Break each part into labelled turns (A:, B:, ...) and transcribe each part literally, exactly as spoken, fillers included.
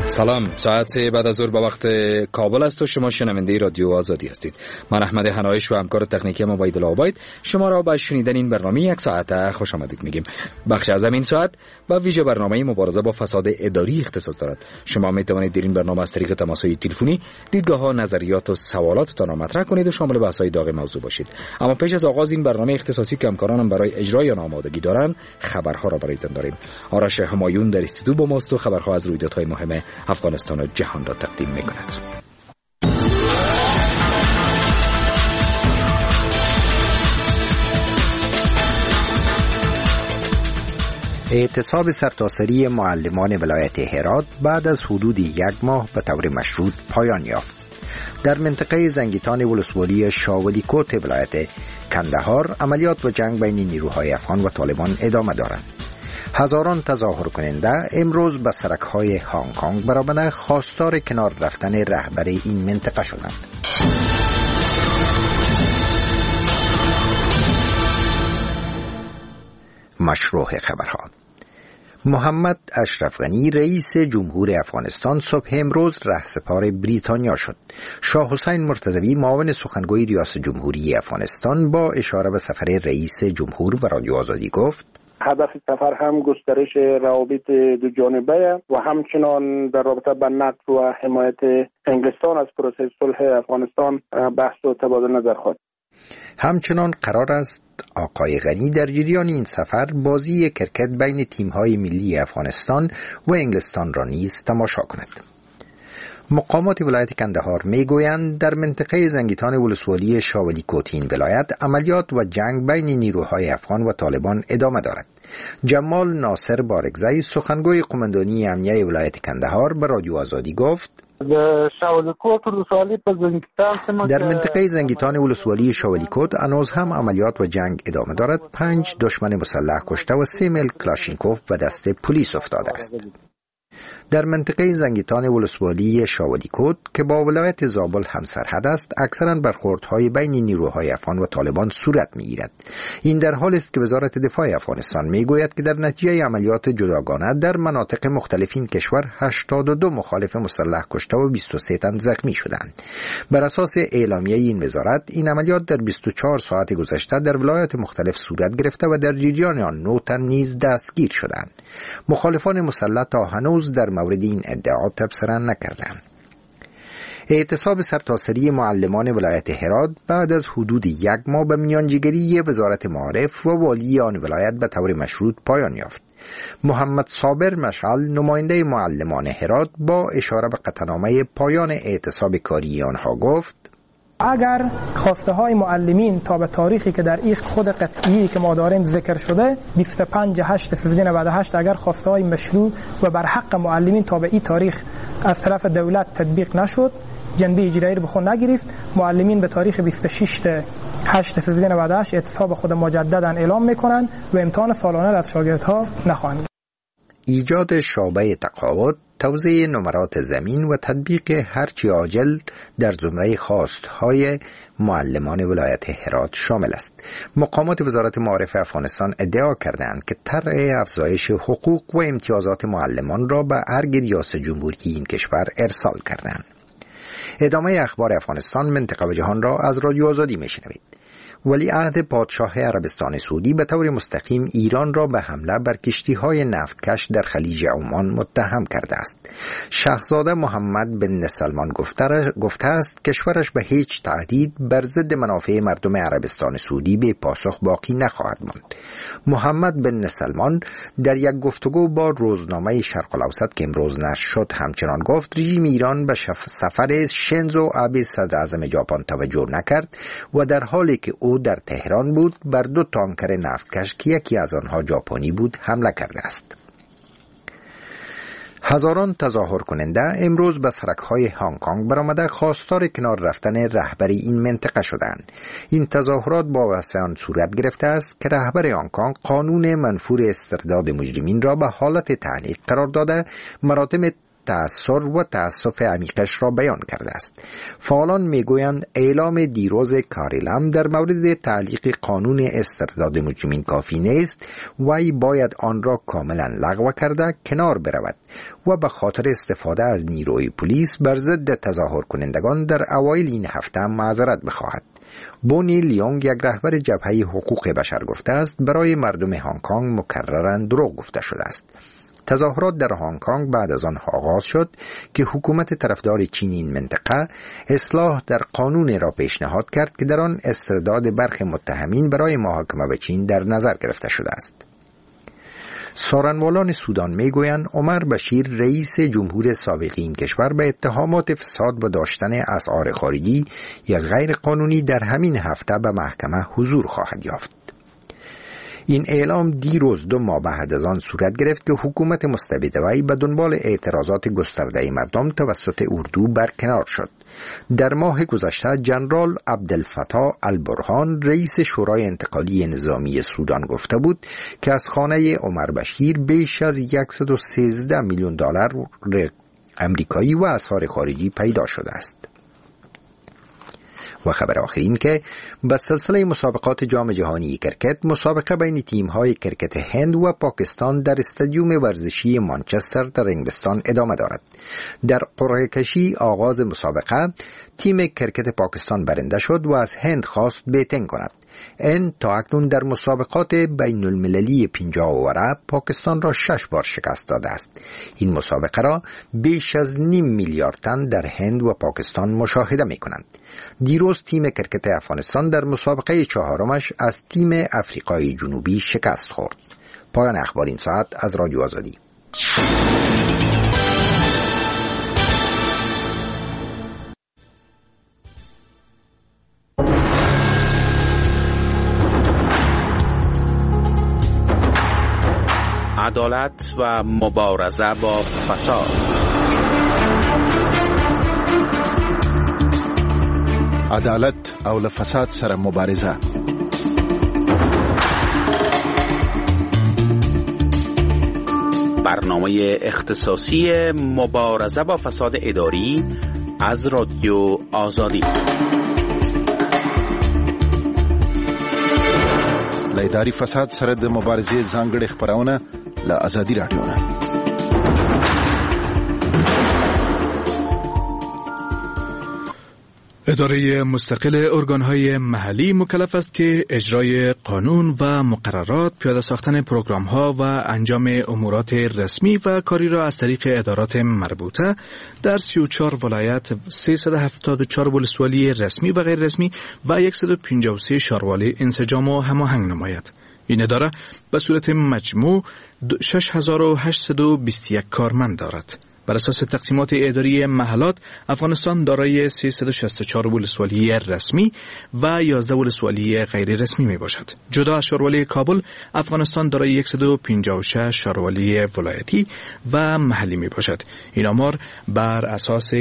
A: سلام، ساعت سه بعد از ظهر به وقت کابل است و شما شنونده رادیو آزادی هستید. من احمد حنایش و همکار تکنیکی ما عبیدالله عبید شما را به شنیدن این برنامه یک ساعته خوش آمدید میگیم. بخش از این ساعت با ویژه برنامه مبارزه با فساد اداری اختصاص دارد. شما می توانید در این برنامه از طریق تماس‌های تلفنی دیدگاه‌ها، نظریات و سوالاتتان را مطرح کنید و شامل بحث‌های داغ موضوع باشید. اما پیش از آغاز این برنامه اختصاصی که همکارانم برای اجرای آن آمادگی دارند، خبرها را برایتان داریم. آرش همایون در استودیو با ماست و خبرها از رویدادهای مهم افغانستان و جهان را تقدیم می‌کند.
B: اعتصاب سرتاسری معلمان ولایت هرات بعد از حدود یک ماه به طور مشروط پایان یافت. در منطقه زنگیتان ولسوالی شاولی کوت ولایت کندهار عملیات و جنگ بین نیروهای افغان و طالبان ادامه دارد. هزاران تظاهر کننده امروز به سرک‌های هنگ کنگ برآمده خواستار کنار رفتن رهبر این منطقه شدند. مشروع خبرها. محمد اشرف غنی رئیس جمهور افغانستان صبح امروز رهسپار بریتانیا شد. شاه حسین مرتضوی معاون سخنگوی ریاست جمهوری افغانستان با اشاره به سفر رئیس جمهور و رادیو آزادی گفت
C: هدف سفر هم گسترش روابط دو جانبه و همچنان در رابطه با نقد و حمایت انگلستان از پروسه صلح افغانستان بحث و تبادل نظر خواهد.
B: همچنان قرار است آقای غنی در جریان این سفر بازی کرکت بین تیم‌های ملی افغانستان و انگلستان را نیز تماشا کند. مقامات ولایت کندهار میگویند در منطقه زنگیتان ولسوالی شاولی کوتین ولایت عملیات و جنگ بین نیروهای افغان و طالبان ادامه دارد. جمال ناصر بارگزی سخنگوی قماندانی امنیه ولایت کندهار به رادیو آزادی گفت در منطقه زنگیتان ولسوالی شاولی کوت هنوز هم عملیات و جنگ ادامه دارد. پنج دشمن مسلح کشته و سه مل کلاشینکوف به دست پلیس افتاده است. در منطقه زنگیتان ولسوالی شاولی کوت که با ولایت زابل همسرحد است، اکثرا برخوردهای بین نیروهای افغان و طالبان صورت می‌گیرد. این در حالی است که وزارت دفاع افغانستان میگوید که در نتیجه عملیات جداگانه در مناطق مختلف این کشور هشتاد و دو مخالف مسلح کشته و بیست و سه تن زخمی شدند. بر اساس اعلامیه این وزارت، این عملیات در بیست و چهار ساعت گذشته در ولایات مختلف صورت گرفته و در جریان آن نه تن نیز دستگیر شدند. مخالفان مسلح تا هنوز در مورد این ادعا تبصره نکردند. اعتصاب سرتاسری معلمان ولایت هرات بعد از حدود یک ماه به میانجیگری وزارت معارف و والی آن ولایت به طور مشروط پایان یافت. محمد صابر مشعل نماینده معلمان هرات با اشاره به قطعنامه پایان اعتصاب کاری آنها گفت
D: اگر خواسته های معلمین تا به تاریخی که در این خود قطعی که ما داریم ذکر شده بیست و پنج هشت سیزده نود و هشت اگر خواسته های مشروع و بر حق معلمین تا به این تاریخ از طرف دولت تطبیق نشد، جنبه اجرایی رو به خود نگرفت، معلمین به تاریخ بیست و شش هشت سیزده نود و هشت اعتصاب خود مجددا اعلام میکنند و امتحان سالانه از شاگردها نخواهند.
B: ایجاد شعبه تقاعد، توزیع نمرات زمین و تطبیق هرچی عاجل در زمره خواستهای معلمان ولایت هرات شامل است. مقامات وزارت معارف افغانستان ادعا کردند که طرح افزایش حقوق و امتیازات معلمان را به ارگ ریاست جمهوری این کشور ارسال کردند. ادامه اخبار افغانستان، منطقه و جهان را از رادیو آزادی میشنوید. ولیعهد پادشاه عربستان سعودی به طور مستقیم ایران را به حمله بر کشتی‌های نفتکش در خلیج عمان متهم کرده است. شاهزاده محمد بن سلمان گفته است کشورش به هیچ تهدید بر ضد منافع مردم عربستان سعودی به پاسخ باقی نخواهد ماند. محمد بن سلمان در یک گفتگو با روزنامه شرق الاوسط که امروز نشر شد همچنان گفت رژیم ایران به سفر شینزو آبه صدر اعظم ژاپن توجه نکرد و در حالی که او در تهران بود بر دو تانکر نفتکش که یکی از آنها ژاپنی بود حمله کرده است. هزاران تظاهر کننده امروز به سرک‌های هنگ کنگ برآمده خواستار کنار رفتن رهبر این منطقه شدند. این تظاهرات با وصف آن صورت گرفته است که رهبر هنگ کنگ قانون منفور استرداد مجرمین را به حالت تعلیق قرار داده، مراتب تأثیر و تأسف عمیقش را بیان کرده است. فعالان میگویند اعلام دیروز کاری لم در مورد تعلیق قانون استرداد مجرمین کافی نیست و ای باید آن را کاملا لغو کرده کنار برود و به خاطر استفاده از نیروی پلیس بر ضد تظاهر کنندگان در اوایل این هفته معذرت بخواهد. بونی لیونگ، یک رهبر جبهه حقوق بشر، گفته است برای مردم هنگ کنگ مکرراً دروغ گفته شده است. تظاهرات در هنگ کنگ بعد از آن آغاز شد که حکومت طرفدار چین این منطقه اصلاح در قانون را پیشنهاد کرد که در آن استرداد برخی متهمین برای محاکمه به چین در نظر گرفته شده است. سارنوالان سودان میگویند عمر بشیر، رئیس جمهور سابق این کشور، به اتهامات فساد و داشتن اسعار خارجی یا غیر قانونی در همین هفته به محکمه حضور خواهد یافت. این اعلام دیروز دو ماه بعد از آن صورت گرفت که حکومت مستبد وی به دنبال اعتراضات گسترده مردم توسط اردو برکنار شد. در ماه گذشته جنرال عبدالفتاح البرهان، رئیس شورای انتقالی نظامی سودان، گفته بود که از خانه عمر بشیر بیش از صد و سیزده میلیون دلار امریکایی و اسعار خارجی پیدا شده است. و خبر آخر این که به سلسله مسابقات جام جهانی کرکت، مسابقه بین تیم‌های کرکت هند و پاکستان در استادیوم ورزشی مانچستر در انگلستان ادامه دارد. در قرعه کشی آغاز مسابقه تیم کرکت پاکستان برنده شد و از هند خواست بیتنگ کند. این تا اکنون در مسابقات بین المللی پنجاه اوره پاکستان را شش بار شکست داده است. این مسابقه را بیش از نیم میلیارد تن در هند و پاکستان مشاهده می کنند. دیروز تیم کرکت افغانستان در مسابقه چهارمش از تیم افریقای جنوبی شکست خورد. پایان اخبار این ساعت از رادیو آزادی.
E: عدالت و مبارزه با فساد.
F: عدالت او له فساد سره مبارزه.
E: برنامه اختصاصی مبارزه با فساد اداری از رادیو آزادی.
F: له اداري فساد سره د مبارزې ځانګړې خبرونه له آزادي رادیو نه.
G: اداره مستقل ارگان‌های محلی مکلف است که اجرای قانون و مقررات، پیاده ساختن پروگرام‌ها و انجام امورات رسمی و کاری را از طریق ادارات مربوطه در سی و چهار ولایت، سیصد و هفتاد و چهار ولسوالی رسمی و غیر رسمی و صد و پنجاه و سه شاروالی انسجام و هماهنگ نماید. این اداره به صورت مجموع شش هزار و هشتصد و بیست و یک کارمند دارد. بر اساس تقسیمات اداری محلات، افغانستان دارای سیصد و شصت و چهار ولسوالی رسمی و یازده ولسوالی غیر رسمی می باشد. جدا از شاروالی کابل، افغانستان دارای صد و پنجاه و شش شاروالی ولایتی و محلی می باشد. این آمار بر اساس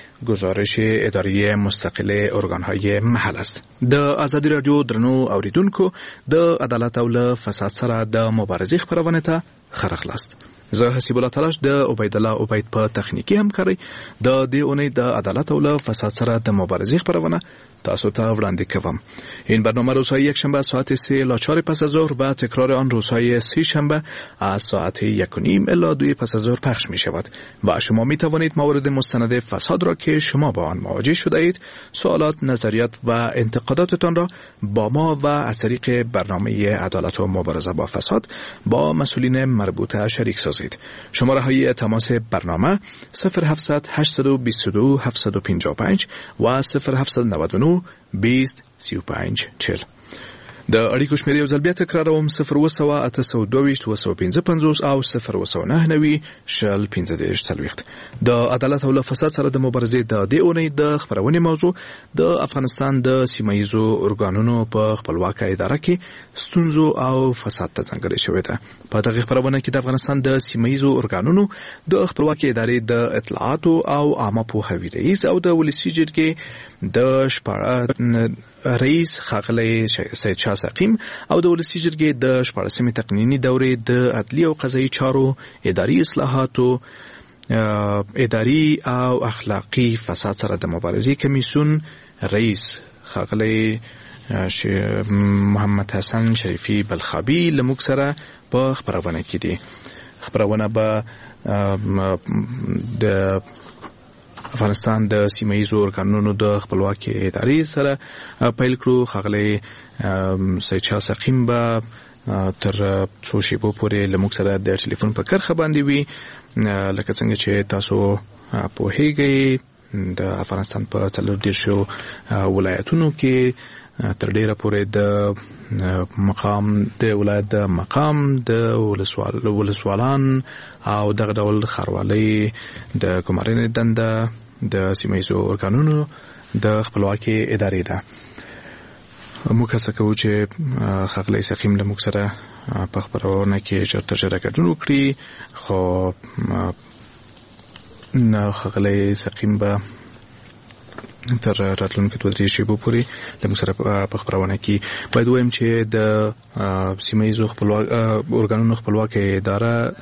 G: گزارش اداری مستقل ارگانهای محل است. د آزادی رادیو درنو اوریدونکو، د عدالت او له فساد سره د مبارزې خبرونه ته خرخ است. زه حسیب الله تلاش د عبید الله عبید په تخنیکی همکاري د دې اونۍ د عدالت او له فساد سره د مبارزې خبرونه تاسو ته وړاندې کوم. این برنامه روزهای یک شنبه ساعت سه الی چهار پس از ظهر و تکرار آن روزهای سه شنبه از ساعت یک و نیم الی دو پس از ظهر پخش می شود و شما می توانید موارد مستند فساد را که شما با آن مواجه شده اید، سوالات، نظریات و انتقاداتتان را با ما و از طریق برنامه عدالت و مبارزه با فساد با مسئولین مربوطه شریک سازید. شماره های تماس برنامه صفر هفتصد هشتصد و بیست و دو هفتصد و پنجاه و پنج و صفر هفتصد و نود و نه بیست سی و پنج چهل. د اړیکو شمیرې یو ځل بیا تکراروم: صفر اوه سوه اته سوه دوه ویشت اوه سوه پنځه پنځوس او صفر اوه سوه نهه نوي شل پنځه دېرش څلوېښت. د عدالت او له فساد سره د مبارزې د دې اونۍ د خپرونې موضوع د افغانستان د سیمه ییزو ارګانونو په خپلواکه اداره کې ستونزو او فساد ته ځانګړې شوې ده. په دغه خپرونه کې د افغانستان د سیمه ییزو ارګانونو د خپلواکې ادارې د اطلاعاتو او عامه پوهاوي رئیس او د ولسي جرګې د شپږ رئیس ښاغلی سید شاه سقیم او د ولسي جرګې د شپاړسمې تقنیني دورې د عدلي او قضایي چارو، اداري اصلاحاتو، اداري او اخلاقی فساد سره د مبارزې کمیسیون رئیس ښاغلی محمد حسن شریفی بلخابی لموږ سره په خبرونه کې دي. خبرونه به د افغانستان د سیمه‌ییزو ارګانونو د خپلواکي ادارې سره پیل کړو. ښاغلی سید شاه سقیم به تر څو شیبو پورې لموږ سره د ټلیفون په کرښه باندې وي. لکه څنګه چې تاسو پوهیږئ د افغانستان په څلور دیرشو ولایتونو کې تر ډیره پورې د مقام د ولایت د مقام د ولسوال ولسوالان او دغه ډول خاروالۍ د ګمارنې دنده د سیمه‌ییزو ارګانونو د خپلواکي ادارې ده. موږ هڅه کوو چې ښاغلی سقیم له موږ سره په خبرونه کې ژر تر ژره ګډون وکړي، خو ښاغلی سقیم به تر راتلونکو دوه درې شیبو پورې له موږ سره په خبرونه کې. باید ووایم چې د سیمه‌ییزو ارګانونو خپلواکي اداره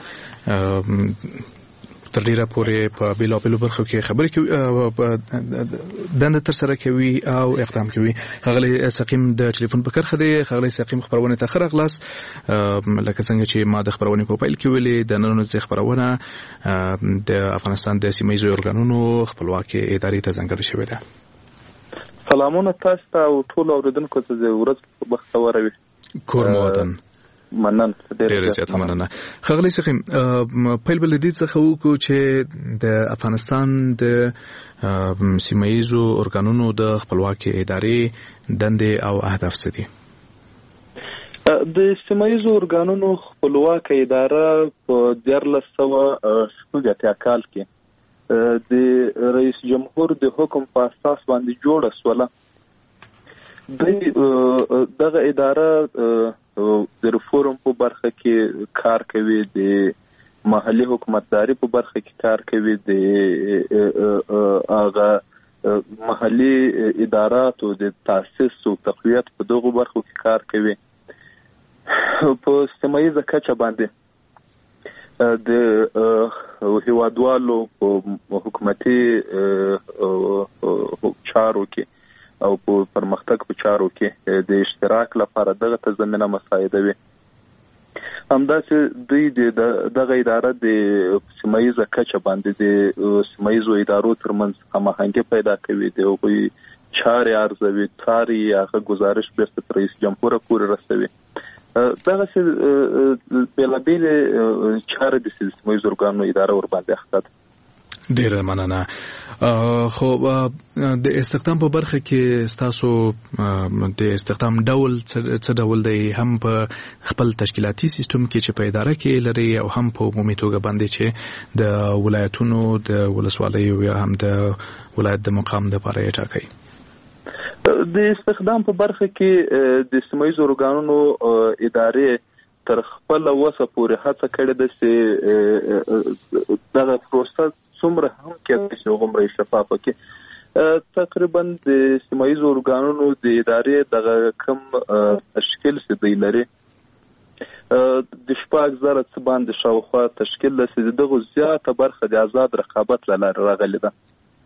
G: تر ډیره پورې په بیلابیلو برخو کې خبرې کوي، دنده ترسره کوي او اقدام کوي. ښاغلی سقیم د ټلیفون په کرښه دی. ښاغلی سقیم خبرونه ته ښه راغلاست. لکه څنګه چې ما د خبرونې په پیل کې ویلې، د نن ورځې خبرونه د افغانستان د سیمه‌ییزو ارګانونو خپلواکي ادارې ته ځانګړې شوې ده.
H: سلامونه تاسو ته او ټولو اوریدونکو ته، د ورځ بختوره وي. کور مو ودان. مننه،
G: ډېر زیات مننه. ښاغلی سقیم، پیل بل دې څخه وکړو چې د افغانستان د سیمه‌ییزو ارګانونو د خپلواکي ادارې دندې او اهداف څه دي؟
H: د سیمه‌ییزو ارګانونو خپلواکي اداره په دیارلس سوه شپږ اتیا کال کې د رئیس جمهور د حکم په اساس باندې جوړه شوله. د دغه اداره د ریفورم په برخه کې کار کوي، د محلي حکومتداري په برخه کې کار کوي، د هغه محلي اداراتو د تاسیس او تقویت په دغه برخو کې کار کوي. په سیمه‌ییزه کچه باندې د هیوادوالو په حکومتي چارو کې او په پرمختګ په چارو کې د اشتراک لپاره دغه ته زمینه مساعده وي. همداسې دوی د دغه اداره د سیمه‌ییزه کچه باندې د سیمه‌ییزو ادارو ترمنځ هماهنګي پیدا کوي، د هغوی چارې ارزوي، څاري، هغه گزارش بیرته تر رئیس جمهور پورې رسوي. دغسې بېلابېلې چارې د سیمه‌ییزو ارګانونو اداره ورباندې اخته ده.
G: ډېره مننه. خو د استخدام په برخه کې ستاسو د استخدام ډول څه ډول دی؟ هم په خپل تشکیلاتي سیستم کې چې په اداره کې لري او هم په عمومي توګه باندې چې د ولایتونو د ولسوالیو یا هم د ولایت د مقام لپاره یې ټاکئ.
H: د استخدام په برخه کې د سیمه‌ییزو ارګانونو ادارې تر خپل وسه پورې هڅه کړې ده چې دغه پروسه څومره هم کې چې هغومره شفافه کې. تقریبا د سیمه‌ییزو ارګانونو د ادارې دغه کم تشکیل چې دی لري د شپږ زره څه باندې شاوخوا تشکیل لري، د دغه زیاته برخه د آزاد رقابت له لارې راغلې ده.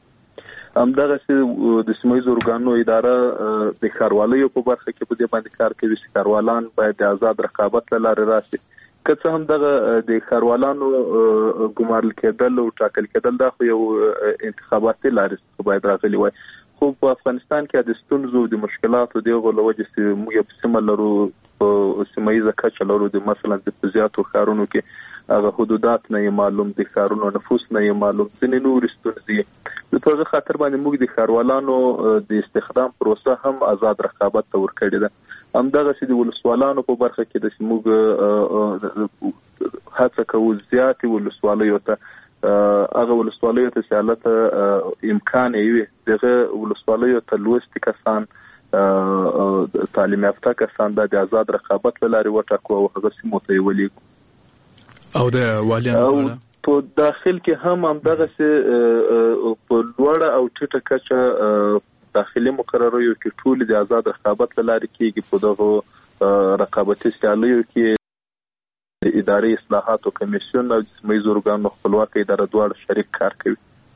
H: همدغسې د سیمه‌ییزو ارګانونو اداره د ښاروالیو په برخه کې په دې باندې کار کوي چې ښاروالان باید د آزاد رقابت له لارې راشي. که څه هم دغه د ښاروالانو ګمارل کېدل او ټاکل کېدل دا خو یو انتخاباتي لارې څخه باید راغلي وای، خو په افغانستان کې د ستونزو د مشکلاتو د هغو له وجې چې موږ یو سیمه لرو، په سیمه‌ییزه کچه لرو، د مثلا د زیاتو ښارونو کې هغه حدودات نه یې معلوم، د ښارونو نفوس نه یې معلوم، ځینې نورې ستونزې. په هغه خاطر باندې موږ د ښاروالانو د استخدام پروسه هم آزاد رقابت ته ورکړې ده. همدغسې د ولسوالانو په برخه کې د موږ هڅه کوو زیاتې ولسوالیو ته هغه ولسوالیو ته چې هلته امکان یې وي دغه ولسوالیو ته لوستي کسان، تعلیم یافته کسان دا د آزاد رقابت له لارې وټاکو او هغه سیمو ته یې ولیږو.
G: او د والیانو
H: په داخل کې هم همدغسې په لوړه او ټیټه کچه داخلي مقرریو کې ټول د آزاد رقابت له لارې کېږي. په دغو رقابتي سیالیو کې اداري اصلاحاتو کمیسیون او د سیمه ییزو ارګانونو خپلواکه اداره دواړه شریک کار کوي.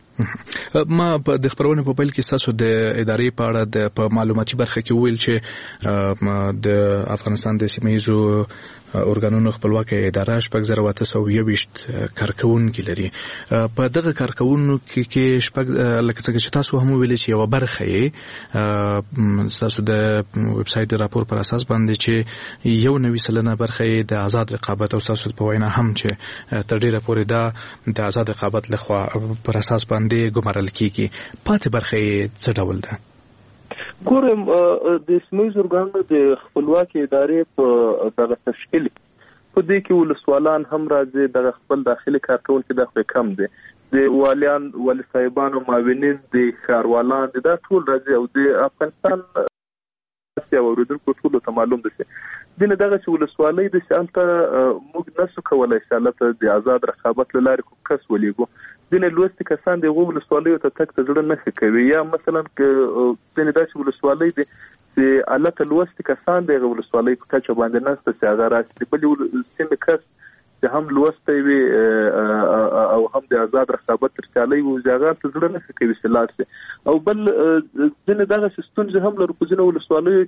G: ما په د خبرونې په پیل کې تاسو د ادارې په اړه د په معلوماتي برخه کې ویل چې د افغانستان د سیمه ییزو ارګانونو خپلواکه اداره شپږ زره اته سوه یوویشت کارکونکي لري. په دغه کارکونکو کې شپږ لکه څنګه چې تاسو هم ویل چې یو برخه یې تاسو د ویب سایټ د راپور پر اساس باندې چې یو نوي سلنه برخه یې د آزاد رقابت او تاسو په وینا هم چې تر ډیره پورې دا د آزاد رقابت لخوا پر اساس باندې ګمارل کیږي. پاتې برخه یې څه ډول ده؟
H: ګورم د سیمه ییزو ارګانونو د خپلواکې ادارې په دغه تشکیل په دې کې ولسوالان هم راځي، د خپل داخلي کارکونکي د خو کم دي، د والیان والي صاحبانو معاونین د ښاروالان دا ټول راځي او د افغانستان یا اوریدونکو ټولو ته معلوم دي چې دنه دغه چې ولسوالۍ د سالته موږ نسو کولای چې د آزاد رقابت لپاره کوم کس ولېګو. دنه لوستي کسان د ولسوالیو ته تک ته زړه نه کوي، یا مثلا ک دنه د ولسوالۍ د چې الته لوستي کسان د ولسوالۍ په کچه باندې نسته چې هغه راځي بل سیمه کس چې هم لوستي وي او هم د آزاد رقابت تر چالي وو ځای ته زړه نه کوي سلاسي. او بل دنه دغه سیستم چې هم لرو په ځینو ولسوالیو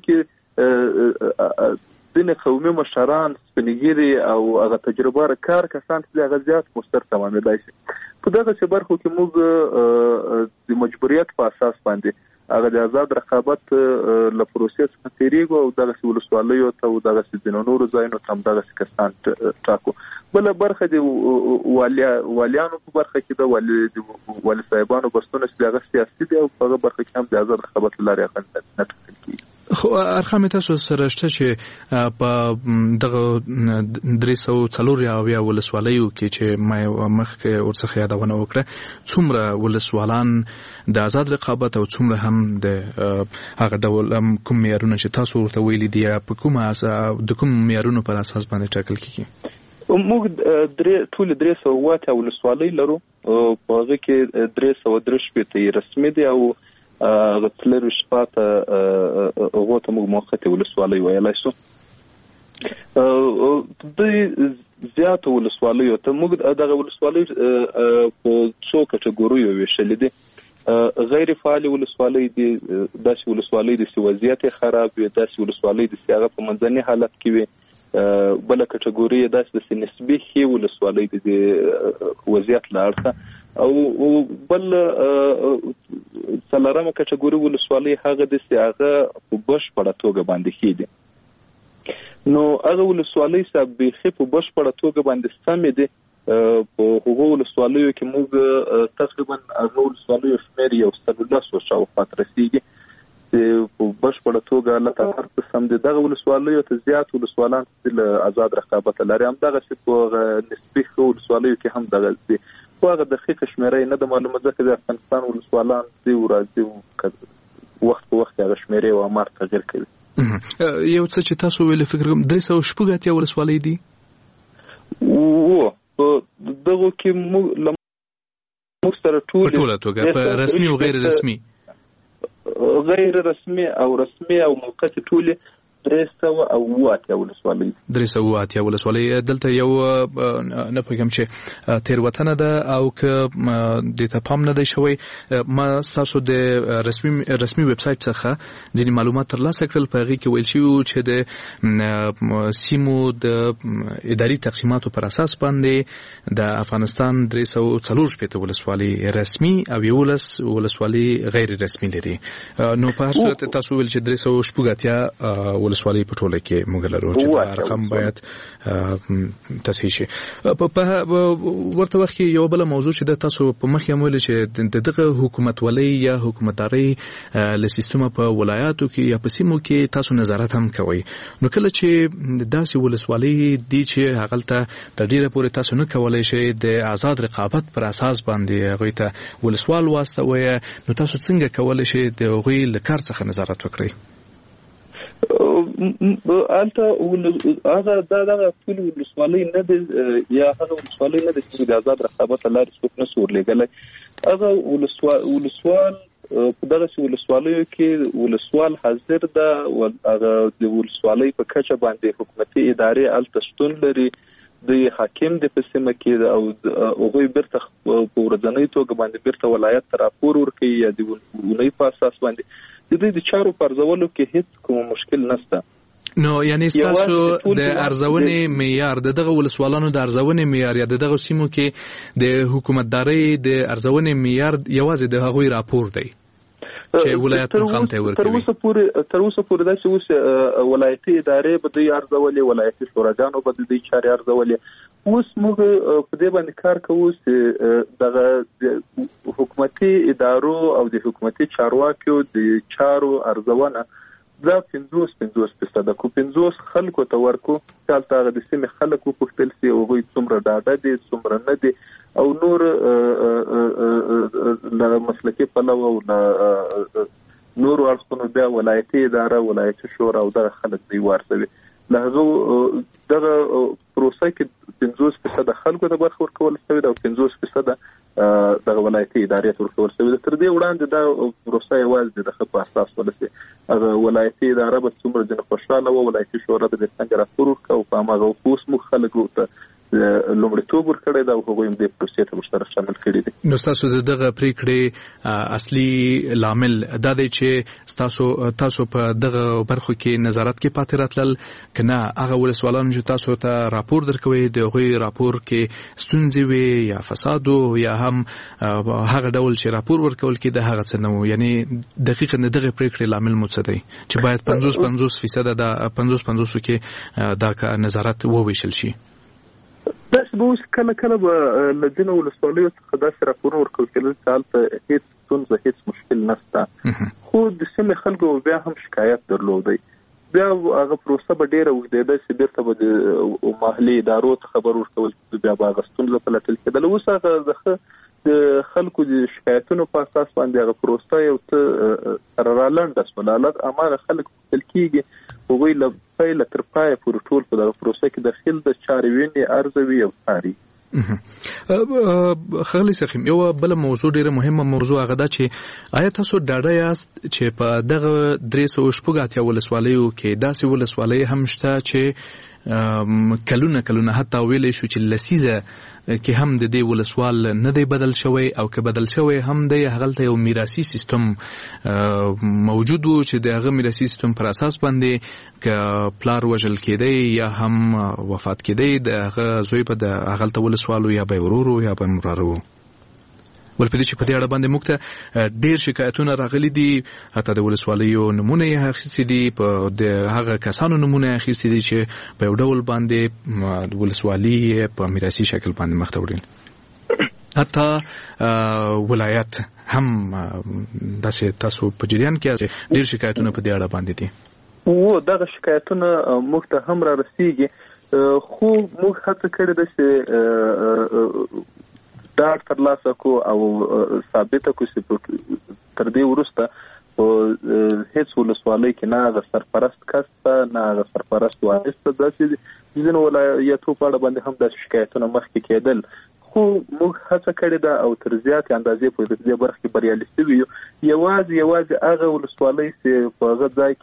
H: کې دنه قومي مشران سپنګيري او هغه تجربه کار کسان چې هغه زیات مستر تمامېدای شي. په دغه چې برخو کې موږ د مجبوریت په اساس باندې هغه د آزاد رقابت له پروسې څخه تیریږو او دغه ولسوالیو ته او دغه د نورو ځایونو ته هم دغه کسان ټاکو. بل برخه د والیانو په برخه کې د والي والي صاحبانو بستونه چې هغه سیاسي دي او په هغه برخه کې هم د آزاد رقابت لارې هغه نه ټاکل کیږي.
G: خو ارقام تاسو سره شته چې په دغه درې سوه څلور اویا ولسوالیو کې چې ما مخکې ورڅخه یادونه وکړه څومره ولسوالان د آزاد رقابت او څومره هم د هغه ډول کوم معیارونه چې تاسو ورته ویلي دي په کومه د کوم معیارونو پر اساس باندې ټاکل کیږي؟
H: موږ درې ټول درې سوه واته ولسوالۍ لرو، په هغه کې درې سوه درې شپېته رسمي دي او غتلر شپاته هغه ته موږ موقته ولسوالۍ ویلای شو. د زیات ولسوالۍ ته موږ دغه ولسوالۍ په څو کټګوریو ویشلې دي. غیر فعال ولسوالۍ دي، داسې ولسوالۍ دي چې وضعیت خراب وي، داسې ولسوالۍ دي چې هغه په منځني حالت کې وي. بل کټګوري داسې د نسبي هي ولسوالۍ دي د وضعیت لارښه او بل څلورمه کټګوري ولسوالۍ هغه د سیاغه په بشپړه توګه باندې کیږي. نو هغه ولسوالۍ چې به په بشپړه توګه باندې سمې دي په هغو ولسوالیو کې موږ تقریبا هغه ولسوالیو شمېر یو سل لس شاوخوا رسیږي په بشپړه توګه لته سم دي. دغه ولسوالیو ته زیات ولسوالان د آزاد رقابت لري، هم دغه چې په نسبي ولسوالیو کې هم دغه دي. خو هغه دقیق شمېرې نه د معلومه ځکه د افغانستان ولسوالان دی ورځي وخت په وخت هغه شمېرې او امر تغیر کوي.
G: یو څه چې تاسو ویل فکر کوم درې سوه شپږ اتیا ولسوالۍ دي
H: او دغه کې موږ سره ټول
G: په ټوله توګه په رسمي او غیر رسمي
H: غیر رسمي او رسمي او موقتي ټول درې سوه او اتیا ولسوالۍ
G: درې سوه اتیا ولسوالۍ. دلته یو نه پوهیږم چې تیروتنه ده او که د ته پام نه دی شوی، ما تاسو د رسمي رسمي ویب سایټ څخه ځینې معلومات ترلاسه کړل. په هغې کې ویل شوي چې د سیمو د اداري تقسیماتو پر اساس باندې د افغانستان درې سوه څلور شپېته ولسوالۍ رسمي او یولس ولسوالۍ غیر رسمي لري. نو په هر صورت تاسو ویل چې درې سوه شپږ اتیا ولسوالۍ په ټوله کې موږ لرو چې دا رقم باید تصحیح شي. په ورته وخت کې یو بل موضوع چې د تاسو په مخ یې ویل چې د دغه حکومتولۍ یا حکومتدارۍ له سیستمه په ولایاتو کې یا په سیمو کې تاسو نظارت هم کوئ. نو کله چې داسې ولسوالۍ دي چې هغلته تر ډیره پورې تاسو نه کولی شئ د آزاد رقابت پر اساس باندې هغوی ته ولسوال واستوئ، نو تاسو څنګه کولی شئ د هغوی له کار څخه نظارت وکړئ؟
H: البته هغه دا دغه ټول ولسوالۍ نه دي یا هغه ولسوالۍ نه دي چې د آزاد رقابت لارې څوک نه سور لګلای. هغه ولسوال ولسوال په دغه ولسوالیو کې ولسوال حاضر ده او هغه د ولسوالۍ په کچه باندې حکومتي ادارې الته شتون لري د حاکم د پسمه کې او هغه بیرته په ورځنی توګه باندې بیرته ولایت ته راپور ورکړي یا د ونې په اساس باندې د دې د چارو پرځولو کې هیڅ کوم مشکل نشته.
G: نو یعنی تاسو د ارزونې معیار د دغه ولسوالانو د ارزونې معیار یا د دغه سیمو کې د حکومتداري د ارزونې معیار یوازې د هغوی راپور دی چې ولایت مقام ته ورکوي.
H: تر اوسه پورې تر اوسه پورې دا چې اوس ولایتي ادارې به دوی ارزولې، ولایتي شوراګانو به دوی چارې ارزولې. اوس موږ په دې باندې کار کوو چې دغه حکومتي ادارو او د حکومتي چارواکیو د چارو ارزونه دا پنځوس پنځوس فیصده کو پنځوس خلکو ته ورکو چې هلته هغه د سیمې خلک وپوښتل شي هغوی څومره ډاډه دي څومره نه دي او نور له مسلکي پلوه او له نورو اړخونو بیا ولایتي اداره ولایتي شورا او دغه خلک دوی وارزوي. له هغه دغه پروسه کې پنځوس فیصده خلکو ته برخه ورکول شوې ده او پنځوس فیصده دغه ولایتي ادارې ته ورکول شوې ده. تر دې وړاندې دا پروسه یوازې د ښه په اساس ولسي هغه ولایتي اداره به څومره ځینې خوشحاله وه، ولایتي شورا به د څنګه راپور ورکړه او په هماغه اوس موږ خلک ورته لومړیتوب ورکړی ده او هغوی هم دې پروسې ته ورسره شامل کړي دي.
G: نو ستاسو د دغه پریکړې اصلي لامل دا دی چې ستاسو تاسو په دغه برخو کې نظارت کې پاتې راتلل که نه هغه ولسوالانو چې تاسو ته راپور درکوي د هغوی راپور کې ستونزې وي یا فساد یا هم هغه ډول چې راپور ورکول کې د هغه څه نه و، یعنی دقیقاً د دغه پریکړې لامل مو څه دی چې باید پنځوس پنځوس فیصده دا پنځوس پنځوسو کې دا نظارت وویشل شي؟
H: داسې به اوس کله کله به له ځینو ولسوالیو څخه داسې راپورونه ورکول کېدل چې هلته هېڅ ستونزه هېڅ مشکل نشته، خو د سیمې خلکو بیا هم شکایت درلودی. بیا هغه پروسه به ډېره اوږدېده چې بېرته به د محلي ادارو ته خبر ورکول کېدو، بیا به هغه ستونزه پلټل کېدله. اوس هغه د ښه د خلکو د شکایتونو په اساس باندې هغه پروسه یو څه سره رالنډه شوله. هماغه خلک پوښتل کېږي هغوی له پیله تر پایه پورې ټول په دغه پروسه کې داخل د چارې وینې ارزوي او څاري.
G: ښاغلی سخیم، یو بله موضوع ډېره مهمه موضوع هغه ده چې آیا تاسو ډاډه یاست چې په دغه درې سوه شپږ اتیا ولسوالیو کې داسې ولسوالۍ هم شته چې کلونه کلونه حتی ویلی شو چې لسیزه کې هم د دې ولسوال نه دی بدل شوی او که بدل شوی هم دی هغلته یو میراثي سیستم موجود و چې د هغه میراثي سیستم پر اساس باندې که پلار وژل کېدی یا هم وفات کېدی د هغه زوی به د هغلته ولسوالو یا به ورورو یا به مراره و. ولپدې چې په دې اړه باندې موږ ته ډېر شکایتونه راغلي دي، حتی د ولسوالیو نمونه یې اخیستي دي، په د هغه کسانو نمونه یې اخیستي دي چې په یو ډول باندې ولسوالي په میراثي شکل باندې مخ ته وړي. حتی ولایت هم داسې تاسو په جریان کې ډېر شکایتونه په دې اړه باندې دي.
H: و دغه شکایتونه موږ ته هم را رسیږي، خو موږ هڅه کړې ده چې ډاډ ترلاسه کو او ثابته کو چې تر دې وروسته هیڅ ولسوالۍ کې نه هغه سرپرست کس ته نه هغه سرپرست وارث ته داسې ځینو ولایتو په اړه باندې هم داسې شکایتونه مخکې کېدل، خو موږ هڅه کړې ده او تر زیاتې اندازې په دې برخه کې بریالي شوي یو. یوازې یوازې هغه ولسوالۍ چې په هغه ځای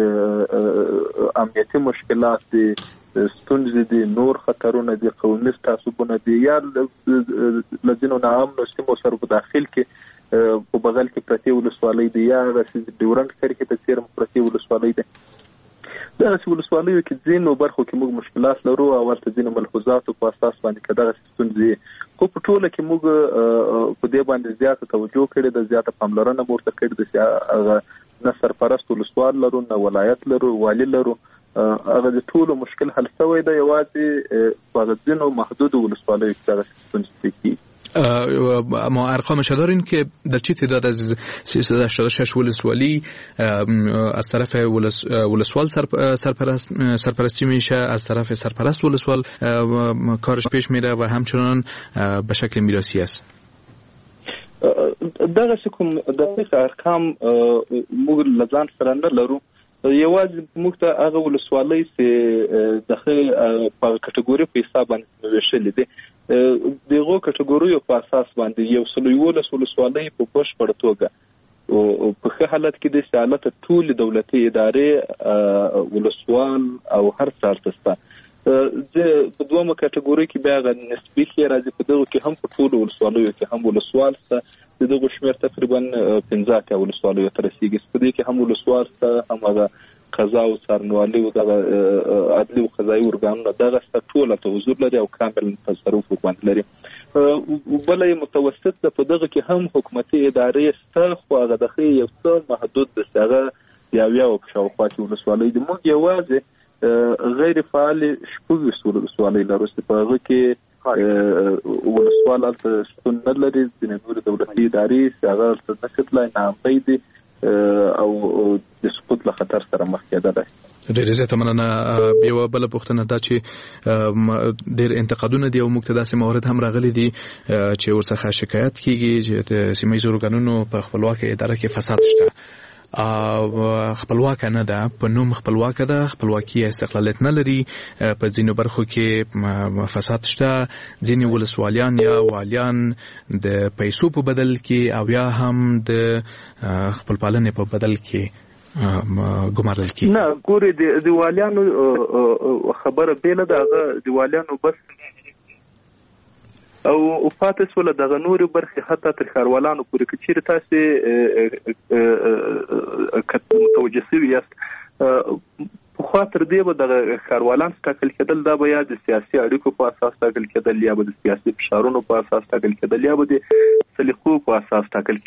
H: کې امنیتي مشکلات دي، ستونزې دي، نور خطرونه دي، قومي تعصبونه دي، یا له ځینو ناامنو سیمو سره په داخل کې په بغل کې پرتې ولسوالۍ دي، یا هغه ډیورنډ کرښې ته څېرم پرتې ولسوالۍ دي. دغسې ولسوالیو کې ځینو برخو کې موږ مشکلات لرو او ورته ځینو ملحوظاتو په اساس باندې که دغسې ستونزې، خو په ټوله کې موږ په دې باندې زیاته توجه کړې ده، زیاته پاملرنه مو ورته کړې ده چې هغه نه سرپرست ولسوال لرو، نه ولایت لرو، والي لرو، هغه د ټولو مشکل حل شوی ده. یوازې په هغه ځینو محدودو ولسوالیو کې دغسې ستونزې کېږي.
G: ما ارقامش دارین که در چه تعداد از سیصد و هشتاد و شش ولسوالی از طرف ولسوال سرپرست سرپرستی میشه، از طرف سرپرست ولسوال کارش پیش میره و همچنان به شکل میراثی است؟
H: دغه کوم دقیق ارقام موږ لزان سره نه لرو، یوازې موږ ته هغه ولسوالۍ چې دغه په کټګوري په حساب باندې ویشلې دي، دغه کټګوریو په اساس باندې یو سل یولس ولسوالۍ په بشپړه توګه او په ښه حالت کې د حالت ټول دولتي ادارې ولسوال او هر څه تسته د په دومره کټګوري کې بیا غو نسبي کې راځي په دغه کې هم په ټولو ولسوالیو کې هم ولسوال څخه د دغه شمېر تقریبا پنځه اتیا ولسوالیو ته رسیږي. په دې کې هم ولسوال څخه هم هغه قضا او څارنوالي او دغه عدلي او قضایي ارګانونه دغه څه ټول ته حضور لري او کامل تصرف وکړي لري. بلې متوسط په دغه کې هم حکومتي ادارې څخه خو هغه د خې یو څه محدود د څنګه یا بیا او شاوخوا کې ولسوالۍ د موږ یوازې غیر فعال شپږ ولسوالۍ لرو چې په هغه کې ولسوال الته ستون نه لري د نور دولتي ادارې چې هغه څه نشتلای نه دي او د سقوط له خطر سره مخ کېدل.
G: ډېر زیاته مننه. یو بل پوښتنه دا چې ډېر انتقادونه دي او موږ ته داسې موارد هم راغلي دي چې ورڅخه شکایت کیږي چې د سیمه ییزو ارګانونو په خپلواکه اداره کې فساد شته. خپلواک نه ده، په نوم خپلواک ده، خپلواکي استقلالیت نه لري. په ځینو برخو کې فساد شته، ځینې ولسوالیان یا والیان د پیسو په بدل کې او یا هم د خپلپالنې په بدل کې ګمارل کی.
H: نه ګوري د والیانو خبره بیل ده، هغه د والیانو بس او پاتې سول دغه نور برخه حتی تر خاروالانو پورې کچیر تاسو متوجه شوی یاست. په خاطر دی به د خاروالان ټاکل کېدل دا به یا د سیاسي اړیکو په اساس ټاکل کېدل یا به د سیاسي فشارونو په اساس ټاکل کېدل یا به د سلیقو په اساس ټاکل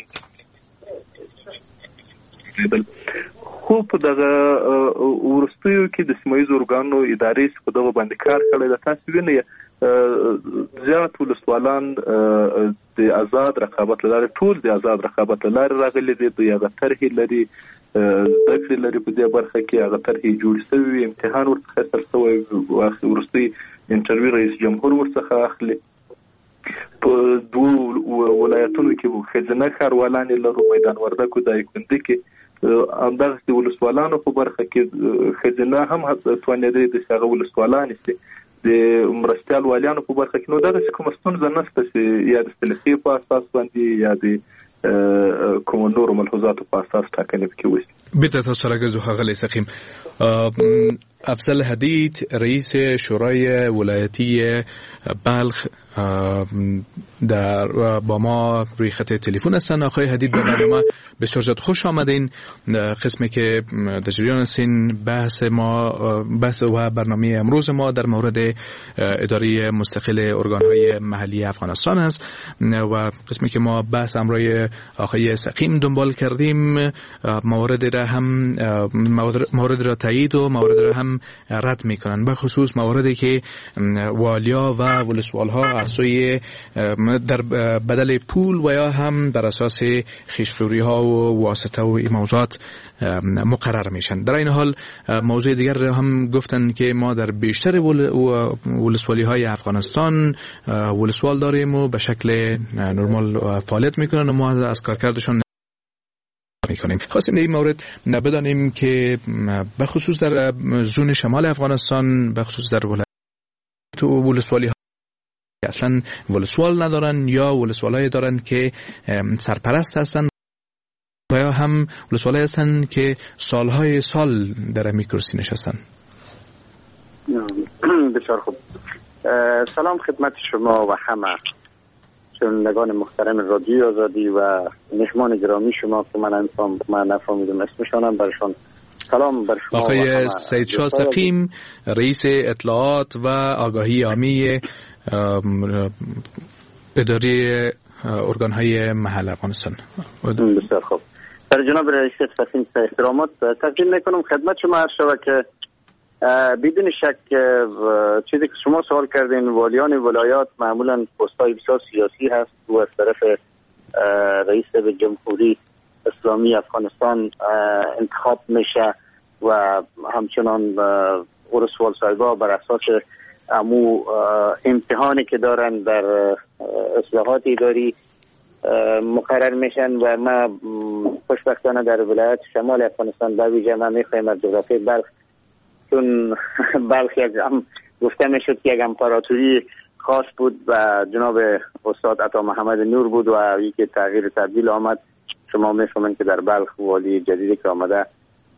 H: کېدل. خو په دغه ورستیو کې د سیمه ییزو ارګانونو ادارې په دغه باندې کار کړی د تاسو ویني زیات ولسوالان د آزاد رقابت لپاره ټول د آزاد رقابت لپاره راغلي دي. د هغه طرحې لري ذکر لري په دې برخه کې هغه طرحې جوړ شوی، امتحان ورڅخه تر څو ورستي انټرویو رئیس جمهور ورڅخه اخلي. په دوه ولایتونو کې خزانه کاروالان لرو، میدان وردګو د کندې کې انداز د ولسوالانو په برخه کې خزانه هم توانیدي د هغه ولسوالان دي. د مرستيال والیانو په برخه کې نو دا چې کوم ستونزه نشته چې یا د سلیقې په اساس باندې یا د کوم نورو ملحوظاتو په اساس ټاکنه کې وشي.
G: بیرته تاسو سره ګرځو ښاغلی سقیم. افضل حدید رئیس شورای ولایتی بلخ در با ما روی خط تلفن هستند. آقای حدید به برنامه بسیار زیاد خوش آمدین. قسمی که در جریان هستین بحث ما بحث و برنامه امروز ما در مورد اداره مستقل ارگانهای محلی افغانستان است و قسمی که ما بحث امروی آقای سقیم دنبال کردیم موارد را هم موارد را تایید و موارد را هم رد میکنن، به خصوص مواردی که والیا و ولسوالها از سوی در بدل پول و یا هم در اساس خویش‌خوری ها و واسطه و این موضوعات مقرر میشن. در این حال موضوع دیگر هم گفتن که ما در بیشتر ولسوالی های افغانستان ولسوال داریم و به شکل نرمال فعالیت میکنن و ما از کارکردشون میکنیم. خواستیم در این مورد بدانیم که به خصوص در زون شمال افغانستان به خصوص در ولایت ولسوالی ها اصلا ولسوال ندارن یا ولسوالای دارن که سرپرست هستن و یا هم ولسوالای هستن که سالهای سال در همین کرسی نشستن.
I: بسیار خوب. سلام خدمت شما و همه شنوندگان محترم رادیو آزادی و مهمان گرامی شما که من انفام من نفهمیدم اسمشانم برشان سلام بر شما.
G: آقای سید شاه سقیم رئیس اطلاعات و آگاهی عامی اداره ارگانهای محل افغانستان.
I: بسیار خوب. در جناب رئیس سقیم احترامات تقدیم میکنم خدمت شما عرض شود که بدون شک چیزی که شما سوال کردین والیان ولایات معمولا پست‌های بسیار سیاسی هست و از طرف رئیس جمهوری اسلامی افغانستان انتخاب میشه و همچنان ولسوال صاحبا بر اساس امو امتحانی که دارن در اصلاحات اداری مقرر میشن و ما خوشبختانه در ولایت شمال افغانستان به ویژه ما میخوایم از جغرافی بلخ چون بلخ یک هم گفته میشد که یک امپراتوری خاص بود و جناب استاد عطا محمد نور بود و یکی تغییر تبدیل آمد. شما میفهمین که در بلخ والی جدیدی که آمده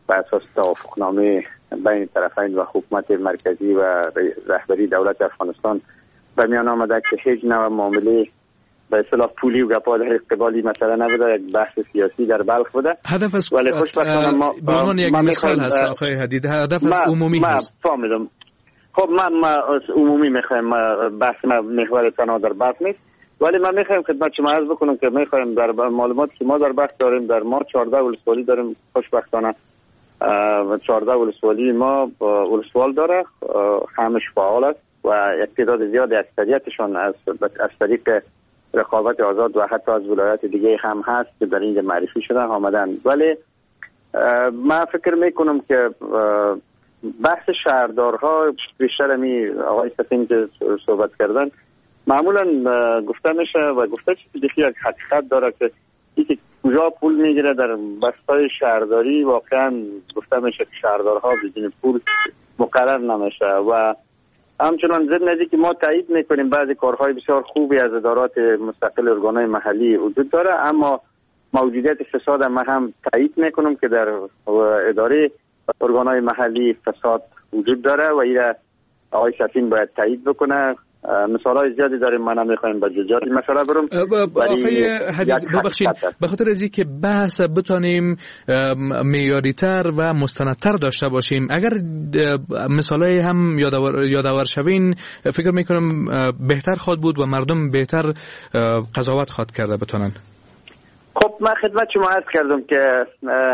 I: بر اساس توافقنامه بین طرفین و حکومت مرکزی و رهبری دولت افغانستان به میان آمده که هیچ نوع معامله به اصطلاح پولی و گپا در قبالی مثلا نبوده، یک بحث سیاسی در بلخ بوده.
G: هدف از
I: ولی خوشبختانه ما
G: به عنوان یک مثال هست آقای حدید، هدف از عمومی
I: ما
G: هست.
I: فهمیدم. خب ما ما عمومی میخوایم، بحث ما محور تنها در بحث نیست، ولی ما میخوایم خدمت شما عرض بکنم که میخوایم در معلومات که ما در بحث داریم، در ما چهارده ولسوالی داریم. خوشبختانه چهارده ولسوالی ما ولسوال داره، همش فعال است و یک تعداد زیاد اکثریتشان از از طریق رقابت آزاد و حتی از ولایات دیگه هم هست که در اینجا معرفی شده آمدن. ولی من فکر میکنم که بحث شهردارها بیشتر می آقای سفین که صحبت کردن معمولا گفته میشه و گفته چیزی که یک حقیقت داره که یکی کجا پول میگیره در بستای شهرداری، واقعا گفته میشه که شهردارها بدون پول مقرر نمیشه و همچنان ضمن ازی که ما تایید میکنیم بعضی کارهای بسیار خوبی از ادارات مستقل ارگانهای محلی وجود داره، اما موجودیت فساد ما هم تایید میکنم که در اداره ارگانهای محلی فساد وجود داره و ایره آقای شفین باید تایید بکنه. مثال های زیادی داریم، ما نمیخوایم به جزئیات مثلا برم.
G: آقای حدید ببخشید، به خاطر از اینکه بحث بتونیم معیاری تر و مستندتر داشته باشیم، اگر مثالای هم یادآور یادآور شوین فکر میکنم بهتر خواهد بود و مردم بهتر قضاوت خواهد کرده بتونن.
I: خب من خدمت شما عرض کردم که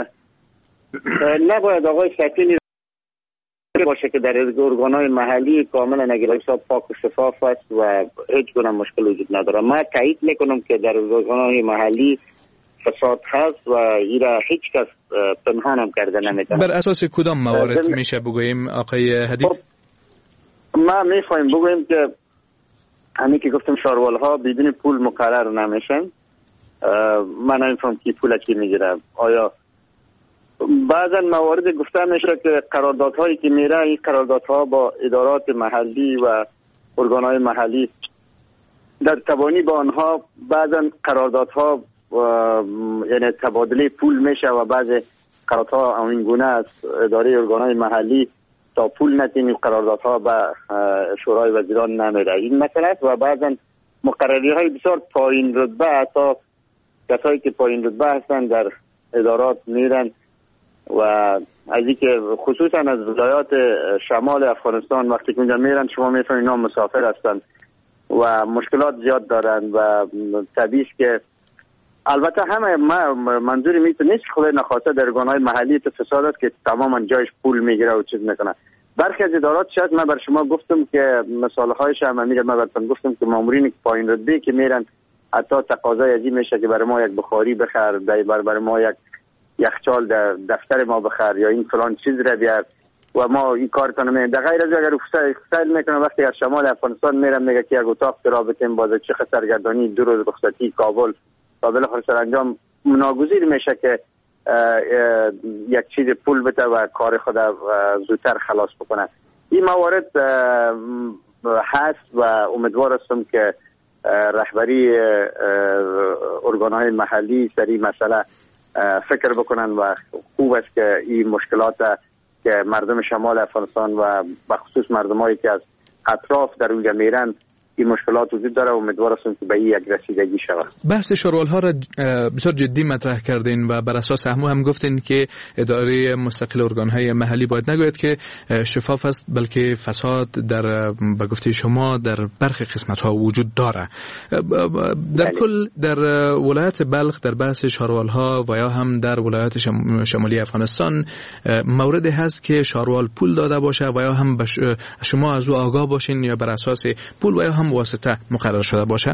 I: نباید آقای شفین باشه که در ارگان‌های محلی کاملا نگیره حساب پاک و شفاف است و هیچ گونه مشکل وجود نداره. من تایید میکنم که در ارگان‌های محلی فساد هست و ایرا هیچ کس پنهان هم کرده نمیتونه.
G: بر اساس کدام موارد دل... میشه بگوییم آقای حدید؟
I: خب ما میخوایم بگوییم که همین که گفتم شاروالها بدون پول مقرر نمیشن. من نمیفهم کی پول کی میگیره. آیا بعضا موارد گفته میشه که قراردادهایی که میره این قراردادها با ادارات محلی و ارگانهای محلی در تبانی با آنها بعضا قراردادها یعنی تبادله پول میشه و بعضی قراردادها این گونه از اداره ارگانهای محلی تا پول نتینی قراردادها به شورای وزیران نمیره. این مسئله است و بعضا مقرری های بسیار پایین رتبه حتی کسایی که پایین رتبه هستن در ادارات میرن و از اینکه خصوصا از ولایات شمال افغانستان وقتی که اونجا میرن شما میفهمید اینا مسافر هستن و مشکلات زیاد دارن و طبیعی است که البته همه منظوری میتونه نیست خدای نخواسته در ارگانهای محلی فساد است که تماما جایش پول میگیره و چیز میکنه. برخی از ادارات شاید من بر شما گفتم که مثال هایش هم میگم، من براتون گفتم که مامورین پایین رتبه که میرن حتی تقاضای از این میشه که برای ما یک بخاری بخر، برای برای ما یک یخچال در دفتر ما بخر یا این فلان چیز را بیار و ما این کارتون نمی در غیر از اگر افسایل میکنه وقتی از شمال افغانستان میرم میگه که یک اتاق را بتیم باز چه سرگردانی دو روز رخصتی کابل و بالاخره سرانجام ناگزیر میشه که یک چیز پول بده و کار خود زودتر خلاص بکنه. این موارد هست و امیدوار هستم که رهبری ارگانهای محلی سری مسئله فکر بکنن و خوب است که این مشکلات که مردم شمال افغانستان و بخصوص مردمایی که از اطراف در اونجا میرن این مشکلات وجود داره و امیدوار هستم که به این یک رسیدگی شود.
G: بحث شاروالها را بسیار جدی مطرح کردین و بر اساس همو هم گفتین که اداره مستقل ارگانهای محلی باید نگوید که شفاف است بلکه فساد در به گفته شما در برخی قسمت‌ها وجود داره. در کل در ولایت بلخ در بحث شاروالها و یا هم در ولایت شمالی افغانستان موردی هست که شاروال پول داده باشه و یا هم شما از او آگاه باشین یا بر اساس پول و یا هم واسطه مقرر شده باشه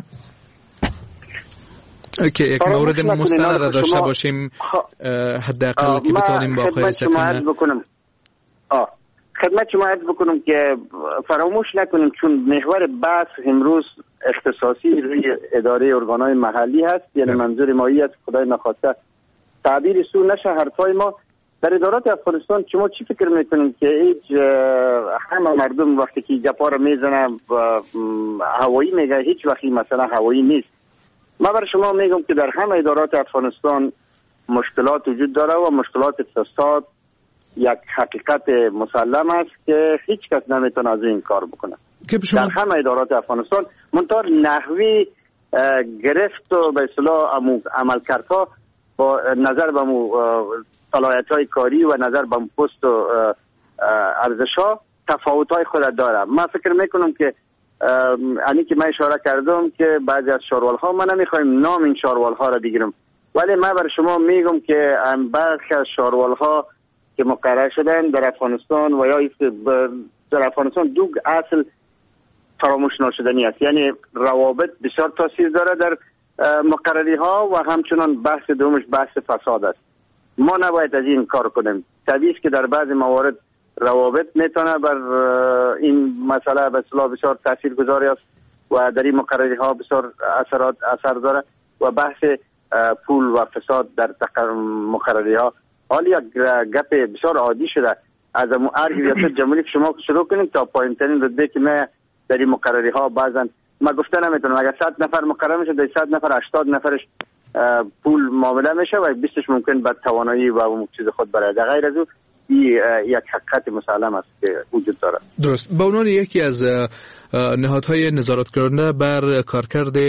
G: که یک مورد مستند داشته باشیم حداقل که بتونیم با آقای سفین
I: بکنم. آه خدمت شما عرض بکنم که فراموش نکنیم چون محور بحث امروز اختصاصی روی اداره ارگانهای محلی هست، یعنی منظور ما این است خدای نخواسته تعبیر سو نشه حرفای ما در ادارات افغانستان. شما چی فکر میکنید که هیچ همه مردم وقتی که گپا رو میزنن و هوایی میگه هیچ وقتی مثلا هوایی نیست؟ من بر شما میگم که در همه ادارات افغانستان مشکلات وجود داره و مشکلات فساد یک حقیقت مسلم است که هیچ کس نمیتونه از این کار بکنه در همه ادارات افغانستان. منتها نحوی گرفت و به اصطلاح عملکردها با نظر به صلاحیت‌های کاری و نظر به پست و ارزش‌ها تفاوت‌های خود داره. من فکر میکنم که اینی که من اشاره کردم که بعضی از شاروال‌ها ما نمیخوایم نام این شاروال‌ها را بگیرم، ولی من برای شما میگم که برخی از شاروال‌ها که مقرر شدن در افغانستان و یا در افغانستان دو اصل فراموش نشدنی است، یعنی روابط بسیار تاثیر داره در مقرری ها و همچنان بحث دومش بحث فساد است. ما نباید از این کار کنیم. طبیعی است که در بعضی موارد روابط میتونه بر این مسئله به اصطلاح بسیار تاثیرگذاری است و در این مقرری ها بسیار اثرات اثر داره و بحث پول و فساد در مقرری ها حالی یک گپ بسیار عادی شده. از هر ریاست جمهوری که شما شروع کنید تا پایین ترین رتبه که ما در این مقرری ها بعضا ما گفته نمیتونم اگر صد نفر مقرر میشه در صد نفر هشتاد نفرش پول معامله میشه و بیستش ممکن به توانایی و اون چیز خود برای در غیر از او یک حقیقت مسلم است که وجود داره.
G: درست. به عنوان یکی از نهادهای نظارت کننده بر کارکرد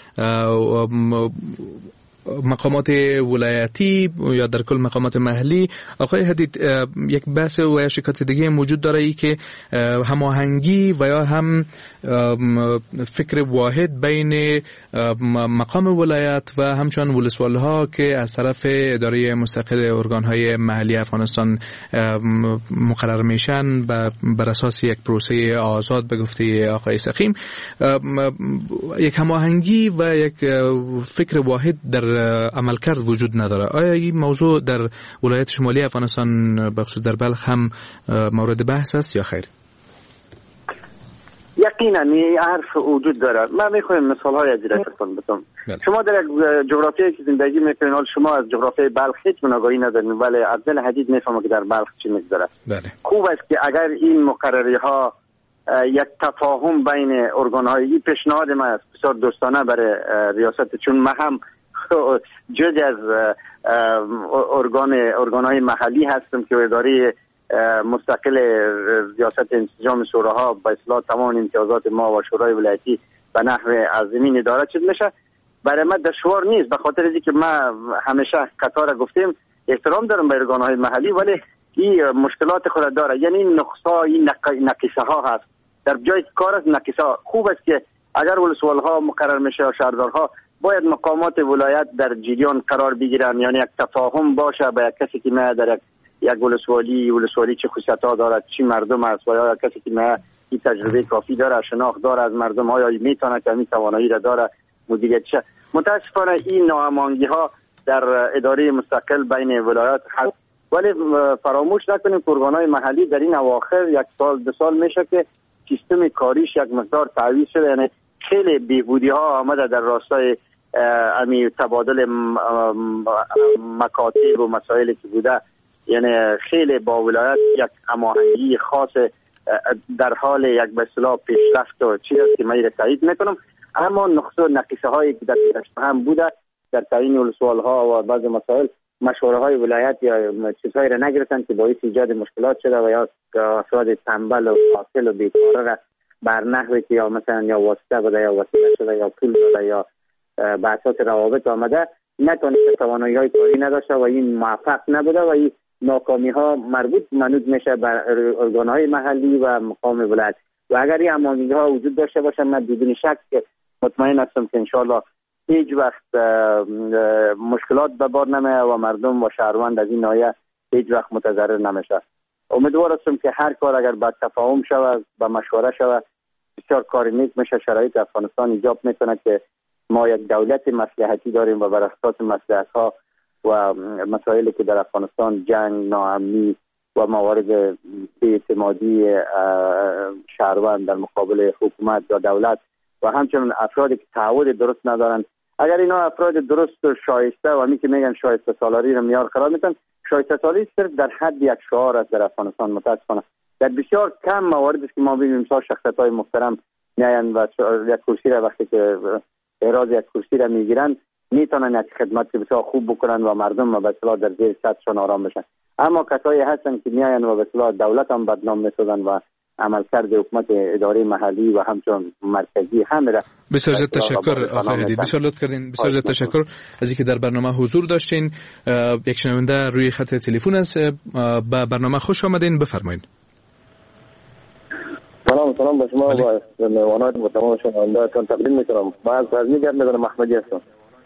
G: مقامات ولایتی یا در کل مقامات محلی، آقای حدید، یک بحث و یا شکایت دیگه موجود داره ای که هماهنگی و یا هم فکر واحد بین مقام ولایت و همچنان ولسوالی ها که از طرف اداره مستقل ارگانهای محلی افغانستان مقرر میشن بر اساس یک پروسه آزاد به گفته آقای سقیم، یک هماهنگی و یک فکر واحد در عملکرد وجود نداره. آیا این موضوع در ولایت شمالی افغانستان بخصوص در بلخ هم مورد بحث است یا خیر؟
I: یقینا این حرف وجود داره. من میخوایم مثال های ازیره کنم بتون. شما در جغرافیایی که زندگی میکنین، شما از جغرافیای بلخ هیچ مناگاهی ندارین، ولی عبدال حدید میفهمه که در بلخ چی میگذره. خوب است که اگر این مقرری ها یک تفاهم بین ارگان های، پیشنهاد من است بسیار دوستانه برای ریاست، چون من هم جز از ارگان ارگان های محلی هستم که اداره مستقل ریاست انسجام شوراها با اصلاح تمام امتیازات ما و شورای ولایتی به نحو عظیمی اداره شد میشه. برای من دشوار نیست، به خاطر اینکه ما همیشه قطار گفتیم احترام دارم به ارگان های محلی، ولی این مشکلات خود داره. یعنی این نقصا، این نقیصه ها هست در جای کار است. نقیصه ها خوب است که اگر ولسوال ها مقرر میشه و شهردارها باید مقامات ولایت در جریان قرار بگیرن، یعنی یک تفاهم باشه با یک کسی که ما در یک ولسوالی ولسوالی چه خصوصیت‌ها دارد، چی مردم است و یا کسی که ما این تجربه کافی داره، شناخت داره از مردم ها، یا میتونه که این توانایی را داره مدیریت شه. متاسفانه این ناهماهنگی ها در اداره مستقل بین ولایات هست، ولی فراموش نکنیم که ارگان‌های محلی در این اواخر یک سال دو سال میشه که سیستم کاریش یک مقدار تعویض شده، یعنی خیلی بیهودی ها آمده در راستای امی تبادل مکاتب و مسائلی که بوده، یعنی خیلی با ولایت یک هماهنگی خاص در حال یک به اصطلاح پیشرفت و چیزی که من تایید میکنم. اما نقص و نقیصه هایی که در هم بوده در تعیین ولسوال ها و بعض مسائل مشوره های ولایت یا چیزهایی را نگرفتن که باعث ایجاد مشکلات شده و یا افراد تنبل و فاصل و بیکاره را بر نحوی که یا مثلا یا واسطه بوده یا وسیله شده یا پول بوده یا بحثات روابط آمده نتونسته توانایی های کاری نداشته و این موفق نبوده و این ناکامی ها مربوط منوط میشه بر ارگان های محلی و مقام ولایت. و اگر این هماهنگی ها وجود داشته باشه من بدون شک که مطمئن هستم که انشالله هیچ وقت مشکلات به بار نمیاد و مردم و شهروند از این ناحیه هیچ وقت متضرر نمیشه. امیدوار هستم که هر کار اگر با تفاهم شود، با مشوره شود، بسیار کار نیک میشه. شرایط افغانستان ایجاب میکنه که ما یک دولت مصلحتی داریم و بر اساس مصلحت ها و مسائلی که در افغانستان جنگ، ناامنی و موارد بی‌اعتمادی شهروند در مقابل حکومت یا دولت و همچنین افرادی که تعهد درست ندارن، اگر اینا افراد درست و شایسته و همین که میگن شایسته سالاری رو معیار قرار میدن، شایسته سالاری صرف در حد یک شعار است در افغانستان. متاسفانه در بسیار کم مواردی که ما ببینیم مثلا شخصیت‌های محترم میاین و یک کرسی را وقتی که اعراض یک کرسی را میگیرن میتونن یک خدمت که بسیار خوب بکنن و مردم و به اصطلاح در زیر سطحشان آرام بشن. اما کسایی هستن که میاین و به اصطلاح دولت هم بدنام میسازن و عملکرد حکومت اداره محلی و همچنان مرکزی هم را.
G: بسیار زیاد تشکر آقای هدی، بسیار لطف کردین، بسیار زیاد تشکر از اینکه در برنامه حضور داشتین. یک شنونده روی خط تلفن است، به برنامه خوش آمدین، بفرمایید.
J: سلام سلام به شما و مهمانان و تمام شنوندگان تقدیم میکنم. من از غزنی گرد میکنم، محمدی هستم.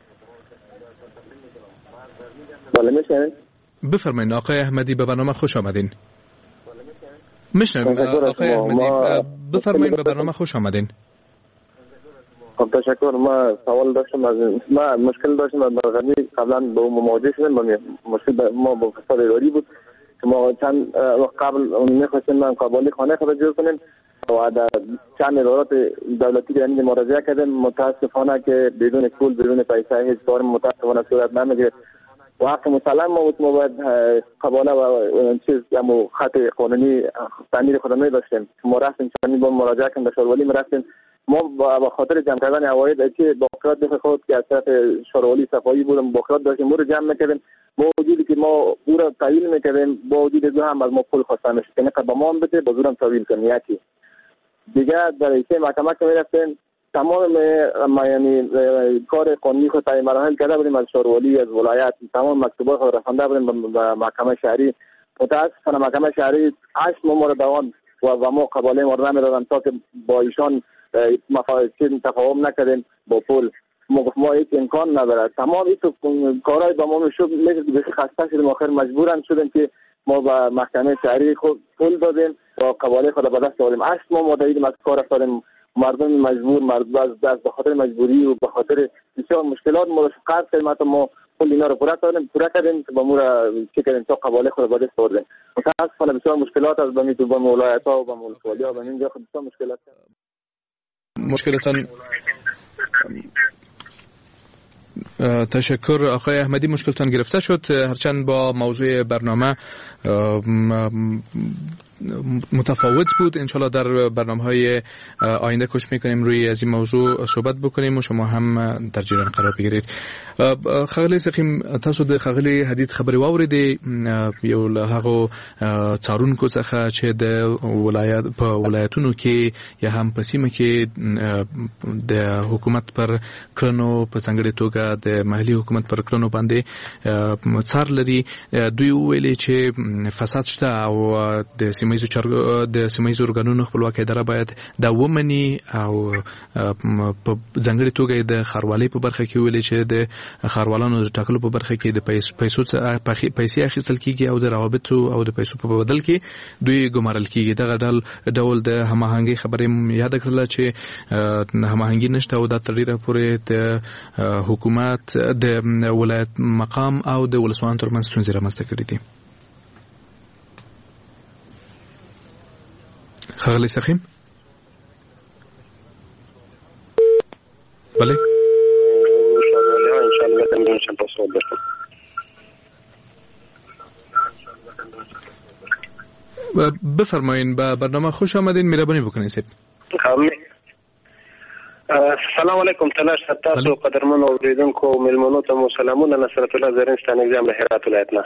J: بله میشنوید؟
G: بفرمایید آقای احمدی، به برنامه خوش آمدین. میشنوید آقای احمدی، بفرمایید، به برنامه خوش آمدین.
J: خب تشکر. ما سوال داشتم، از ما مشکل داشتم در غزنی، قبلا با مواجه شدیم. مشکل ما با فساد اداری بود که ما چند وقت قبل میخواستیم من قابلی خانه خود جور کنیم و در چند ادارات دولتی که یعنی مراجعه کردیم، متاسفانه که بدون پول بدون پیسه هیچ کار متاسفانه صورت نمیگیره و حق مسلم ما ما باید قباله و چیز یا خط قانونی تعمیر خودمون داشتیم. ما رفتیم چند با مراجعه کردیم، در شورولی رفتیم. ما با خاطر جمع کردن عواید که باقیات به خود که از طرف شورولی صفایی بودم باقیات داشتیم، رو جمع میکردیم. با وجودی که ما او را تحویل میکردیم، با وجود دو هم از ما پول خواسته میشه که نقد با ما هم بده، با زورم تحویل کنیم. یکی دیگه در ایسه محکمه که میرفتیم، تمام ما یعنی کار قانونی خود تعیین مراحل کرده بودیم، از شورولی از ولایت تمام مکتوبات خود رسانده بودیم به محکمه شهری. متاسفانه محکمه شهری هشت ماه را دوام و با ما قباله ما را نمیدادن تا که با ایشان مفاهیم تفاهم نکردیم با پول. ما گفت ما هیچ امکان نداره. تمام این کارهای با ما میشد، میشد به خسته شدیم، آخر مجبورم شدیم که ما با محکمه شهری خود پول دادیم و قباله خود به دست آوردیم. اصل ما مدعیدیم از کار افتادیم، مردم مجبور، مردم از دست به خاطر مجبوری و به خاطر بسیار مشکلات ما قرض کردیم تا ما پول اینا رو پورا کردیم پورا کردیم که با ما چه کردیم تا قباله خود به دست آوردیم. متاسفانه بسیار مشکلات از بمی تو با ولایت‌ها و با ولسوالی‌ها و اینجا خود بسیار مشکلات.
G: مشکلتان تشکر آقای احمدی، مشکلتان گرفته شد. هرچند با موضوع برنامه متفاوت بود، انشالله در برنامه‌های آینده کوشش می‌کنیم روی از این موضوع صحبت بکنیم و شما هم در جریان قرار بگیرید. خغلی سقیم تاسو د خغلی حدید خبري واوریدي یو له هغه څارونکو څخه چې د ولایت په ولایتونو کې یا هم په سیمه کې د حکومت پر کړنو په څنګه توګه د محلي حکومت پر کړنو باندې څار لري. دوی ویلي چې فساد شته او د سیمایي چارګو د سیمایي ارګانونو خپلواکي اداره باید د ومني او په ځنګړي توګه د خاروالۍ په برخه کې ویلي چې د خاروالانو د ټاکلو په برخه کې د پیسو پیسې اخیستل کیږي او د روابطو او د پیسو په بدل کې دوی ګمارل کیږي. دغه ډول ډول د هماهنګي خبرې یاد کړل چې هماهنګي نشته او د تړيره پورې د حکومت د ولایت مقام او د ولسوالانو ترمنځ ستونزې رامنځته کړې دي. خغلی سخیم بله بفرمایین. با برنامه خوش آمدین، مهربانی بکنین سید.
K: سلام علیکم تلاش تاسو قدرمن اوریدونکو او ملمنو ته مو سلامونه. نصرت الله زرین ستانه اگزام له هرات ولایتنا.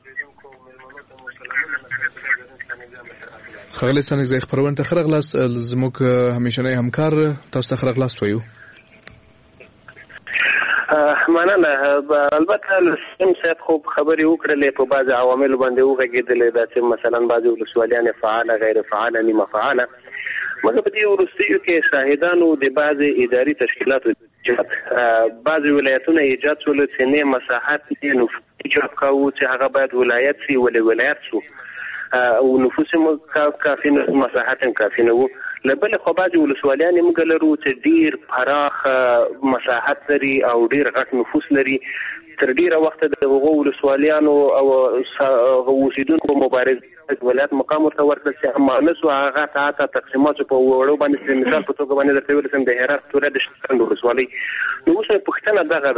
G: خغلی ستانه زې خبرونه ته خرغلاست زموږ همیشنه همکار تاسو ته خرغلاست وایو.
K: مننه. البته لسم سید خوب خبري وکړلې په بعض عوامل باندې وغږېدلې دا چې مثلا بعض ولسوالیان فعاله غیر فعاله نیمه فعاله، مګر په دې وروستیو کې شاهدانو د بعض اداري تشکیلاتو بعض ولایتونه ایجاد شول چې نه مساحت یې نو ایجاد کاوه چې هغه باید ولایت سي ولې ولایت شو او نفوس مو کافي مساحت هم کافي نه وو. لبل خو بعض ولسوالیان موږ لرو چې ډیر پراخ مساحت لري او ډیر غټ نفوس لري. تر ډیره وخت د هغو ولسوالیانو او اوسیدونکو مبارزه ولایت مقام ورته ورکړل چې امانس او هغه ته تقسیمات په وړو باندې مثال په توګه باندې درته ویل سم د هرات توله د شتند ولسوالۍ. نو اوس پښتنه دغه ده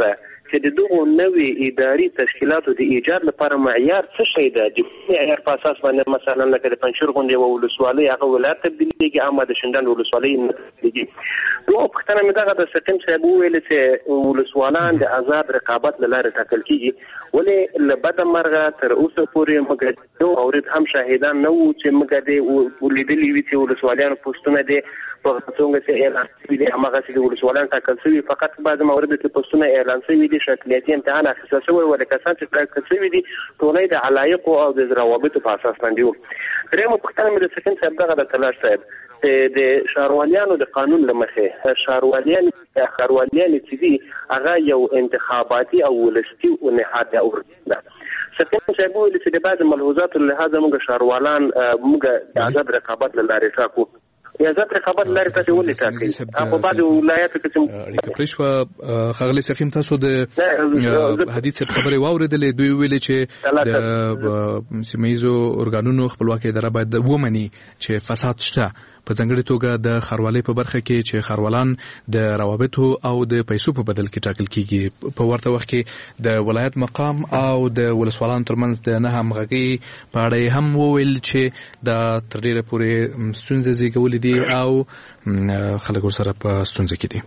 K: چې د دغو نوې اداري تشکیلاتو د ایجاد لپاره معیار څه شی ده؟ د معیار په اساس باندې مثلا لکه د پنجشیر غونډې یوه ولسوالۍ هغه ولایت تبدیلېږي، اما د شینډنډ ولسوالۍ نه تبدیلېږي. دوه پوښتنه مې دغه د سقیم صاحب وویل چې ولسوالان د آزاد رقابت له لارې ټاکل کېږي، ولې له بده مرغه تر اوسه پورې موږ یو اورید هم شاهدان نه وو چې موږ دې ولیدلي وي چې ولسوالیانو پوسټونه دې په څنګه چې اعلان شوي دي، هماغسې د ولسوالیان ټاکل شوي، فقط بعضې موردو کې پوسټونه اعلان شوي دي، شکلیاتي امتحان اخیستل شوی و، ولې کسان چې ټاکل شوي دي ټولۍ د علایقو او د روابطو په اساس باندې وو. درېیمه پوښتنه مې د سقیم صاحب دغه د تلاش صاحب د ښاروالانو د قانون له مخې ښارواليان ښارواليان چې دي هغه یو انتخاباتي او ولسي نهاد ده. سقیم صاحب ویلي چې د بعضې ملحوظاتو له لحاظه موږ ښاروالان موږ د آزاد رقابت له لارې ټاکو. د آزاد رقابت له لارې تاسې ولې ټاکئ؟ په بعضې ولایاتو کې چې
G: اړیکه پرې شوه. ښاغلی سقیم، تاسو د حدید صاحب خبرې واورېدلې، دوی ویلي چې د سیمه ییزو ارګانونو خپلواکي اداره باید ومني چې فساد شته، په ځانګړې توګه د ښاروالۍ په برخه کې چې ښاروالان د روابطو او د پیسو په بدل کې ټاکل کیږي. په ورته وخت کې د ولایت مقام او د ولسوالانو ترمنځ د نه همغږۍ په اړه هم وویل چې دا تر ډیره پورې ستونزې زیږولې دي او خلک ورسره په ستونزه کې دي.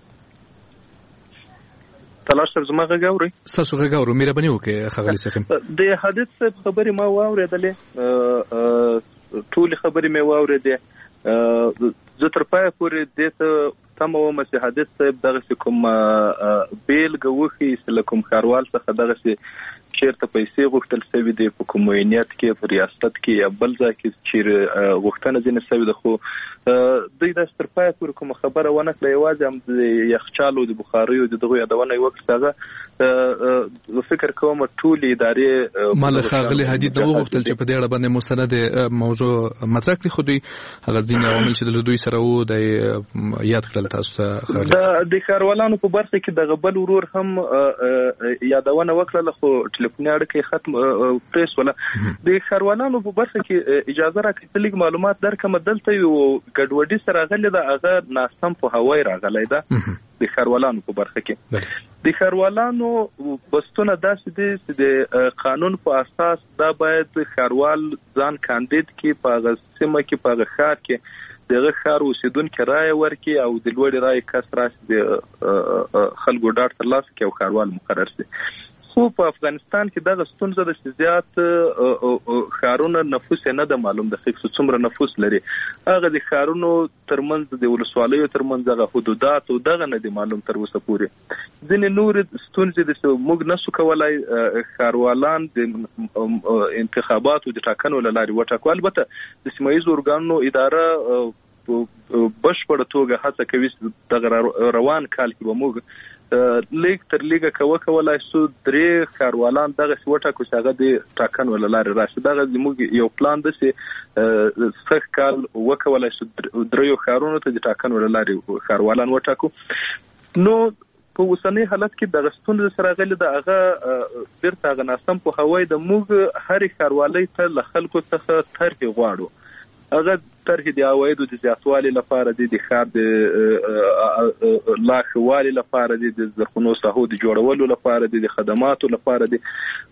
H: تلاش صاحب زما غږ اورئ؟
G: ستاسو غږ اورو، مهرباني وکړئ ښاغلي سقیم.
H: د حدید صاحب خبرې ما واورېدلې، ټولې خبرې مې واورېدې. زه تر پایه پورې دې ته تمه وم چې حدید صاحب دغسې کوم بېلګه وښیي له کوم ښاروال څخه دغسې چېرته پیسې غوښتل شوي دي په کوم معینیت کې، په ریاست کې یا بل ځای کې چیرې غوښتنه ځینې شوې ده، خو دوی داسې تر پایه پورې کومه خبره ونه کړه. یوازې هم د یخچالو د بخاریو د دغو یادونه یې وکړه. هغه فکر کوم ټولې ادارې
G: ما له ښاغلي حدید نه وغوښتل چې په دې اړه باندې مستند موضوع مطرح کړي، خو دوی هغه ځینې عوامل چې د دوی سره وو د یاد کړل تاسو ته.
H: د ښاروالانو په برخه کې دغه بل ورور هم یادونه وکړله، خو ټلیفوني اړیکه یې ختم پرې شوله. د ښاروالانو په برخه کې اجازه راکړئ چې لږ معلومات درکړم. دلته یو ګډوډي سره راغلې ده، هغه ناسم پوهاوی راغلی ده د ښاروالانو په برخه کې. د ښاروالانو بستونه داسې دي چې د قانون په اساس دا باید ښاروال ځان کاندید کړي، په هغه سیمه کې په هغه ښار کې دغه ښار اوسیدونکي رایه ورکړي او د لوړې رایې کس راشي د خلکو ډاډ ترلاسه کړي او ښاروال مقرر شي. خو په افغانستان کې دغه ستونزه ده چې زیات ښارونه نفوس یې نه ده معلوم د څومره څومره نفوس لري. هغه د ښارونو ترمنځ د ولسوالیو ترمنځ هغه حدودات او دغه نه دي معلوم تر اوسه پورې. ځینې نورې ستونزې دي چې موږ نسو کولی ښاروالان د انتخاباتو د ټاکنو له لارې وټاکو. البته د سیمه ییزو ارګانونو اداره بشپړه توګه هڅه کوي چې دغه روان کال کې به موږ لیک تر لیګه کوه کولای شو درې ښاروالان دغسې وټاکو چې هغه د ټاکنو له لارې راشي. دغه زموږ یو پلان ده چې سږ کال وکولای شو دریو ښارونو ته د ټاکنو له لارې ښاروالان وټاکو. نو په اوسنۍ حالت کې دغه ستونزه سره راغلې ده، هغه بیرته هغه ناسم پوهاوی د موږ هرې ښاروالۍ ته له خلکو څخه طرحې غواړو. هغه طرحې د عوایدو د زیاتوالي لپاره دي، د ښار د لا ښه والي لپاره دي، د زرغونو ساحو د جوړولو لپاره دي، د خدماتو لپاره دي.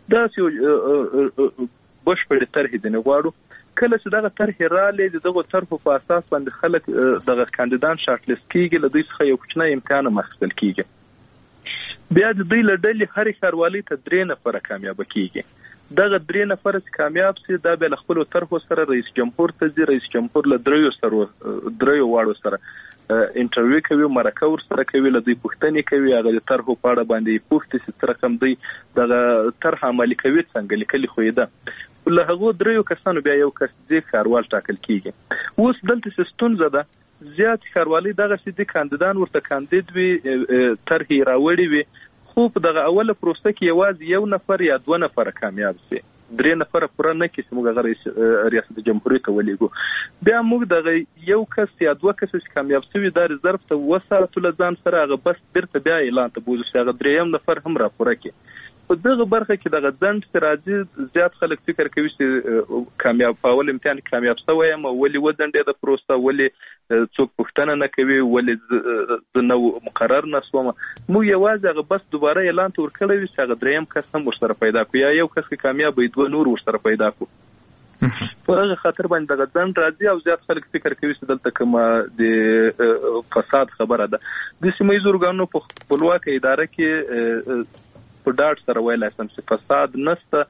H: داسې بشپړې طرحې ځینې غواړو. کله چې دغه طرحې رالې د دغو طرحو په اساس باندې خلک دغه کاندیدان شارټ لیست کېږي، له دوی څخه یو کوچنی امتحان هم اخیستل کېږي. بیا د دوی له ډلې هرې ښاروالۍ ته درې نفره کامیابه کېږي. دغه درې نفره چې کامیاب سي دا بیا له خپلو طرحو سره رئیس جمهور ته ځي. رئیس جمهور له دریو سره دریو واړو سره انټرویو کوي، مرکه ورسره کوي، له دوی پوښتنې کوي، هغه د طرحو په اړه باندې پوښتي چې څه رقم دوی دغه طرحه عملي کوي، څنګه لیکلي خو یې ده. له هغو دریو کسانو بیا یو کس دې ښاروال ټاکل کېږي. اوس دلته چې ستونزه ده، زیات ښاروالۍ دغسې دي کاندیدان ورته کاندید وي، طرحې راوړې وي، خو په دغه اوله پروسه کې یوازې یو نفر یا دوه نفره کامیاب شي، درې نفره پوره نه کړي چې موږ هغه ریاست جمهوریت ته ولېږو. بیا موږ دغه یو کس یا دوه کس چې کامیاب شوي دا ریزرف ته وساتو له ځان سره، هغه بس بیرته بیا اعلان ته بوځو چې هغه درېیم نفر هم راپوره کړي. په دغه برخه کې دغه ځند چې راځي زیات خلک فکر کوي چې کامیاب په اول امتحان کې کامیاب شوی یم ولې وځنډېده پروسه ولې څوک پوښتنه نه کوي ولې زه نو مقرر نه شوم. موږ یوازې هغه بس دوباره اعلان ته ورکړی وي چې هغه دریم کس هم ورسره پیدا کړو یا یو کس کامیاب وي دوه نور ورسره پیدا کړو. په هغه خاطر باندې دغه ځند راځي او زیات خلک فکر کوي چې دلته کومه د فساد خبره ده. د سیمه ییزو ارګانونو په خپلواکه اداره کې په ډاډ سره ویلای شم چې فساد نشته،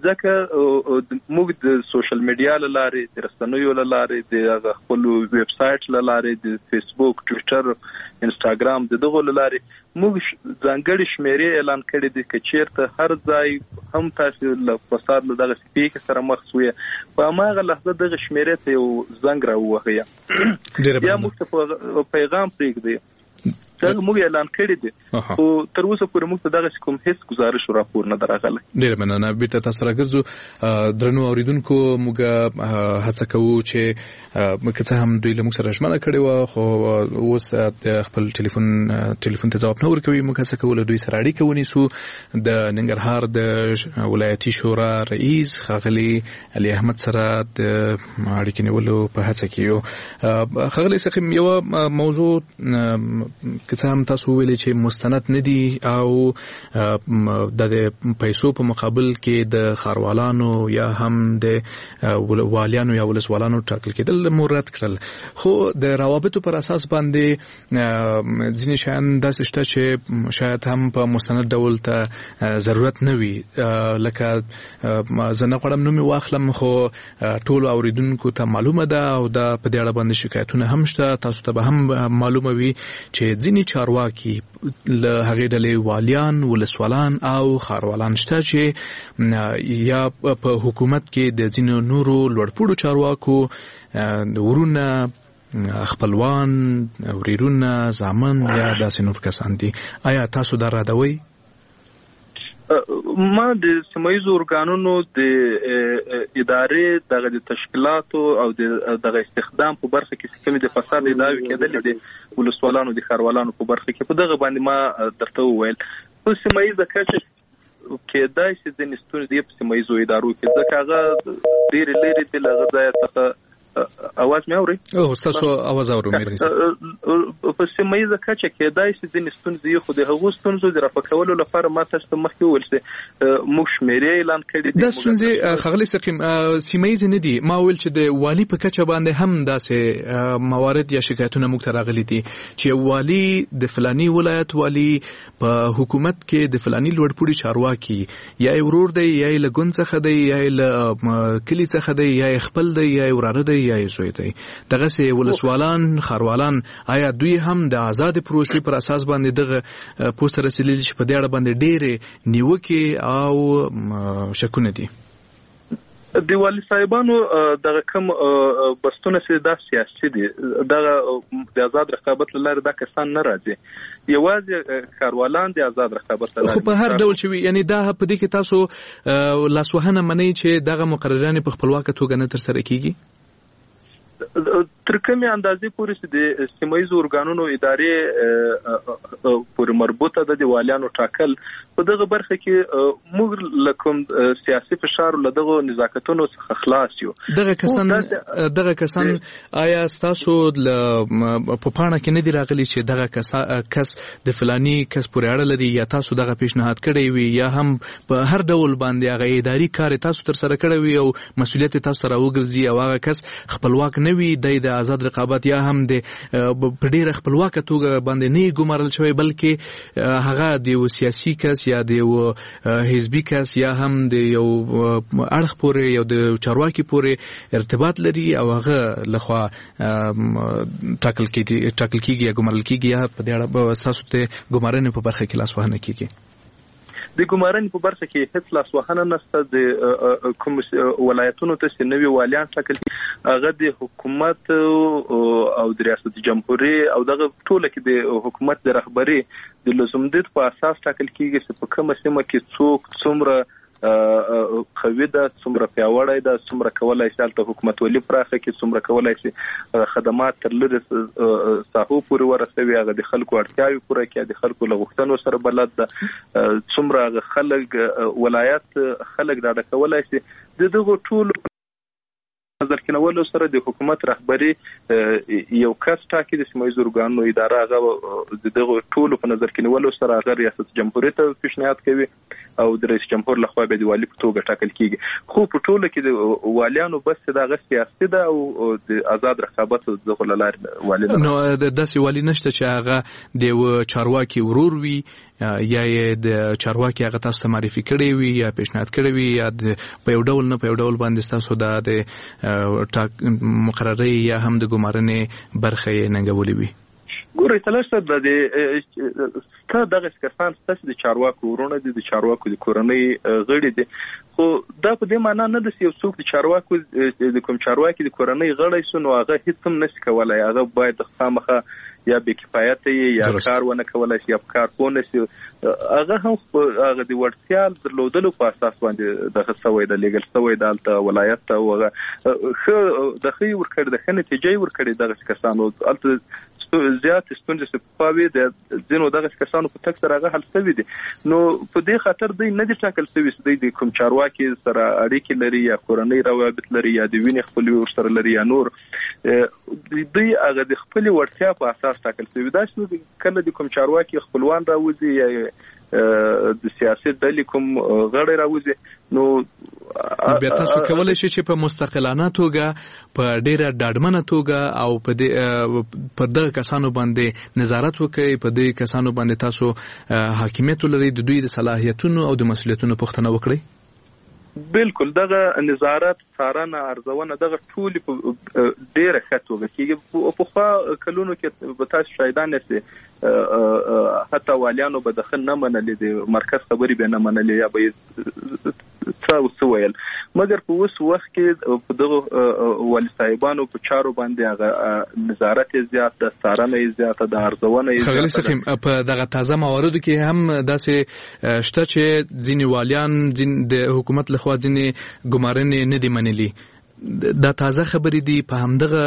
H: ځکه موږ د سوشل میډیا له لارې د رسنیو له لارې د خپل ویب سایټ له لارې د فیسبوک ټویټر انسټاګرام د دغو له لارې موږ ځانګړي شمیرې اعلان کړي دي چې چیرته هر ځای هم تاسو له فساد له دغه سپیک سره مخ شوي په هغه لحظه دغه شمیرې ته یو زنګ راووهي یا موږ ته پیغام پرېږدي دا موږ اعلان کړی دي او تر اوسه پورې موږ ته دغه کوم هیڅ گزارش او راپور نه درغلی.
G: ډیر مننه. بیرته تاسو راګرځو درنو اوریدونکو، موږ هڅه کوو چې مکه څه هم دوی له موږ سره ژمنه کړې و خو اوس د خپل ټلیفون ټلیفون ته جواب نه ورکوي. موږ هڅه کوو له دوی سره اړیکه ونیسو. د ننګرهار د ولایتي شورا رئیس ښاغلي علي احمد سره د اړیکې نیولو په هڅه کې یو. ښاغلي سقیم، یو موضوع که څه هم تاسو ویلي چې مستند نه دي او د پیسو په مقابل کې د ښاروالانو یا هم د والیانو یا ولسوالانو ټاکل کېدل مورد کړل، خو د روابطو پر اساس باندې ځینې شیان داسې شته چې شاید هم په مستند ډول ته ضرورت نه وي. لکه زه نه غواړم نوم واخلم خو ټولو اوریدونکو ته معلومه ده او دا په دې اړه باندې شکایتونه هم شته. تاسو ته به هم معلومه وي چې ځینې چارواکي له هغې ډلې والیان، ولسوالان او ښاروالان شته چې یا په حکومت کې د ځینو نورو لوړپوړو چارواکو ورونه، خپلوان، وريرونه، زامن یا داسې نور کسان دي. آیا تاسو دا رادوئ؟
H: ما د سیمه ییزو ارګانونو د ادارې دغه د تشکیلاتو او دغه استخدام په برخه کې کومې د فساد ادعاوې کېدلې دي ولسوالانو د ښاروالانو په برخه کې په دغه باندې ما درته وویل په سیمه ییزه کچه کېدای شي ځینې ستونزې دي په سیمه ییزو ادارو کې، ځکه هغه ډېرې لرې دي له هغه ځایه څخه. اواز مې اوري؟ او
G: تاسو اواز اورو
H: مې په سیمه ییزه کچه کېدای شي ځینې ستونزې خو د هغو ستونزو د رفع کولو لپاره ما تاسو ته مخکې وویل چې موږ شمیرې اعلان کړي دي.
G: دا ستونزې ښاغلي سقیم سیمه ییزې نه دي. ما ویل چې د والي په کچه باندې هم داسې موارد یا شکایتونه موږ ته راغلي دي چې والي د فلاني ولایت والي په حکومت کې د فلاني لوړپوړي چارواکي یا یې ورور دی یا یې له ګوند څخه دی یا یې له کلي څخه دی یا یې خپل دی یا یې وراره دی یا یې زوی دی. دغسې ولسوالان، ښاروالان، آیا دوی هم د آزاد پروسې پر اساس باندې دغه پوسټ رسېدلي چې په دې اړه باندې ډېرې نیوکې او شکونه دي؟
H: د والي صاحبانو دغه کوم بستونه چې دا سیاسي دي، دغه د آزاد رقابت لپاره دا کسان نه راځي، یوازې ښاروالان د آزاد رقابت لپاره.
G: خو په هر ډول چې وي، یعنی دا په دې کې تاسو لاسوهنه منئ چې دغه مقرران په خپلواکه توګه نه ترسره کیږي؟
H: تر کومې اندازې پورې چې د سیمه ییزو ارګانونو ادارې پورې مربوطه ده د والیانو ټاکل، په دغه برخه کې موږ له کوم سیاسي فشار له دغو نزاکتونو څخه خلاص یو.
G: دغه کسان دغه کسان آیا ستاسو په پاڼه کې نه دي راغلي چې دغه کس د فلاني کس پورې اړه لري یا تاسو دغه پیشنهاد کړی وي یا هم په هر ډول باندې هغه اداري کار تاسو تر سره کړی وي او مسؤلیت تاسو سره وګرځي او هغه کس خپلواک نه وي د آزاد رقابت یا هم د په ډیره خپلواکه توګه باندې نه ګمارل شوی، بلکې هغه د یو سیاسي کس یا د یو حزبي کس یا هم د یو اړخ پورې یو د چارواکي پورې ارتباط لري او هغه لخوا ټاکل کیږي ټاکل کیږي یا ګمارل کیږي یا په دې اړه تاسو ته ګمارنې په برخه کې لاسوهنه کیږي؟
H: د ګمارنې په برخه کې هیڅ لاسوهنه نشته. د کوم ولایتونو ته چې نوي والیان ټاکل هغه د حکومت او د ریاست جمهوریت او دغه ټوله کې د حکومت د رهبري د لزومدید په اساس ټاکل کیږي چې په کومه سیمه کې څوک څومره قوي ده، څومره پیاوړی ده، څومره کولای شي هلته حکومت ولي پراخه کړي، څومره کولای شي خدمات تر لرې ساحو پورې ورسوي، هغه د خلکو اړتیاوې پوره کړي، د خلکو له غوښتنو سره بلد ده، څومره هغه خلک ولایت خلک ډاډه کولای شي. د دغو ټولو نظر کینولو سره د حکومت رهبری یو کس ټاکي، د سیمه ییزو ارګانونو اداره هغه د دغو ټولو په نظر کینولو سره هغه ریاست جمهوریت ته پیشنهاد کوي او د رئیس جمهور لخوا به د والي په توګه ټاکل کیږي. خو په ټوله کې د والیانو بس دغه سیاسي ده او د آزاد رقابت دغه لارې والي نو
G: د داسې والی نشته چې هغه د چارواکي ورور وي یا یې د چارواکي هغه تاسو ته معرفي کړی وي یا پیشنهاد کړی وي یا په یو ډول نه په یو ډول باندې تاسو د مقرري یا هم د ګمارنې برخه یې ننګولې وي.
H: ګورئ تلاشته د ستا دغه کسان ستاسو د چارواکو ورونه دي، د چارواکو د کورنۍ غړي دي، خو دا په دې معنی نه ده چې یو څوک د چارواکو د کوم چارواکي د کورنۍ غړی شو نو هغه هیڅ هم نشي کولای، هغه باید خامخا یا بې کفایته یا کار ونه کولای شي یا کار پوه نه شي، هغه هم هغه د وړتیا درلودلو په اساس باندې دغه سوی د لیګل سوی د هلته ولایت ته هغه ښه د ښې ورکړي د ښه نتیجې ورکړي دغه کسانو هلته زیات ستونزې چې پاوي د ځینو دغه کسانو په تک سره هغه حل شوي دي. نو په دې خاطر دوی نه دي ټاکل شوي چې دوی د کوم چارواکي سره اړیکې لري یا کورنۍ روابط لري یا د وینې خپلوي ورسره لري یا نور، دوی هغه د خپلې وړتیا په اساس ټاکل شوي. دا چې کله د کوم چارواکي خپلوان راوځي یا د سیاست ډلې کوم غړي راوځي نو
G: بیا تاسو کولای شئ چې په مستقلانه توګه په ډیره ډاډمنه توګه او په دې پر دغه کسانو باندې نظارت وکړئ، په دې کسانو باندې تاسو حاکمیت لرئ، د دوی د صلاحیتونو او د مسؤلیتونو پوښتنه وکړئ.
H: بالکل دغه نظارت څارنه ارزونه دغه ټول په ډیره ښه توګه کیږي. په خو کلونو کې به تاسو شاهدان یاست حتی والیانو به دخل نه منلې، د مرکز خبرې به نه منلې یا به څه وسویل، مګر په اوس وخت کې په دغه والي صاحبانو په چارو باندې هغه نظارت زیات ده، څارنه زیات ده، ارزونه زیات ده.
G: خغلی سخیم په دغه تازه مواردو کې هم داسې شته چې ځینې والیان د حکومت لخوا ځینې ګمارنې نه دي منلي. دا تازه خبرې دي په همدغه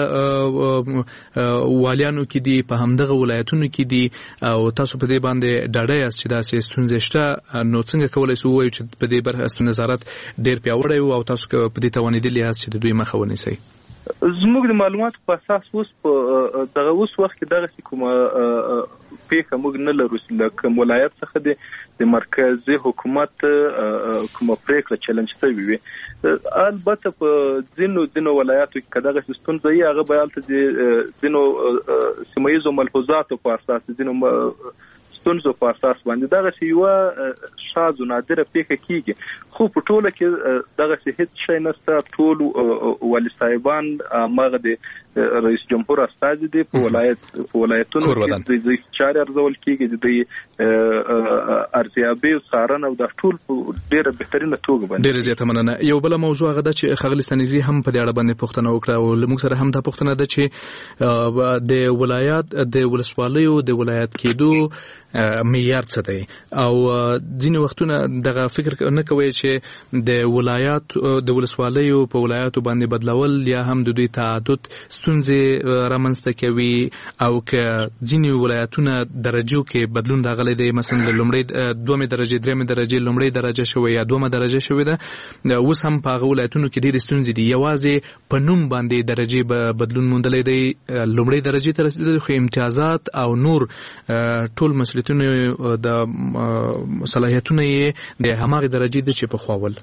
G: والیانو کې دي، په همدغه ولایتونو کې دي او تاسو په دې باندې ډاډه یاست چې داسې ستونزې شته، نو څنګه کولی شو ووایو چې په دې برخه نظارت ډېر پیاوړی و او تاسو په دې توانېدلي یاست چې د دوی مخه ونیسئ؟
H: زموږ د معلوماتو په اساس اوس په دغه اوس وخت کې دغه کومه پیښه موږ نه لرو چې له کوم ولایت څخه د مرکزي حکومت کومه پریکړه چلنج شوې وي. البته په ځینو ځینو ولایاتو کې دغه ستونزه یې هغه به هلته د ځینو سیمه ییزو ملحوظاتو په اساس ځینو ستونزو په اساس باندې دغه یوه شاذ و نادره پیښه کیږي، خو په ټوله کې دغه هیڅ شی نشته. ټول والي صاحبان هغه د رئیس جمهور استازي دي په ولایت په ولایتونو کې د دوی چارې ارزول کیږي، د دوی ارزیابي او څارنه او د ټول په ډیره بهترینه توګه باندې.
G: ډیره زیاته مننه. یو بل موضوع هغه ده چې خغلی ستنیزي هم په دې اړه باندې پوښتنه وکړه او موږ سره هم دا پوښتنه ده چې د ولایت د ولسوالیو د ولایت کېدو معیار څه دی او ځینې وختونه دغه فکر نه کوي چې د ولایت د ولسوالیو په ولایاتو باندې بدلول یا هم د دوی تعدد ستونزې رامنځته کوي او که ځینې ولایتونه درجو کې بدلون راغلی دی، مثلا د لومړۍ دومې درجې درېمې درجې لومړۍ درجه شوې یا دومه درجه شوې ده، اوس هم په هغه ولایتونو کې ډېرې ستونزې دي. یوازې په نوم باندې درجې به بدلون موندلی دی، لومړۍ درجې ته رسېدلی، خو امتیازات او نور ټول مسؤلیتونه د صلاحیتونه یې د هماغه درجې دي چې په خواول.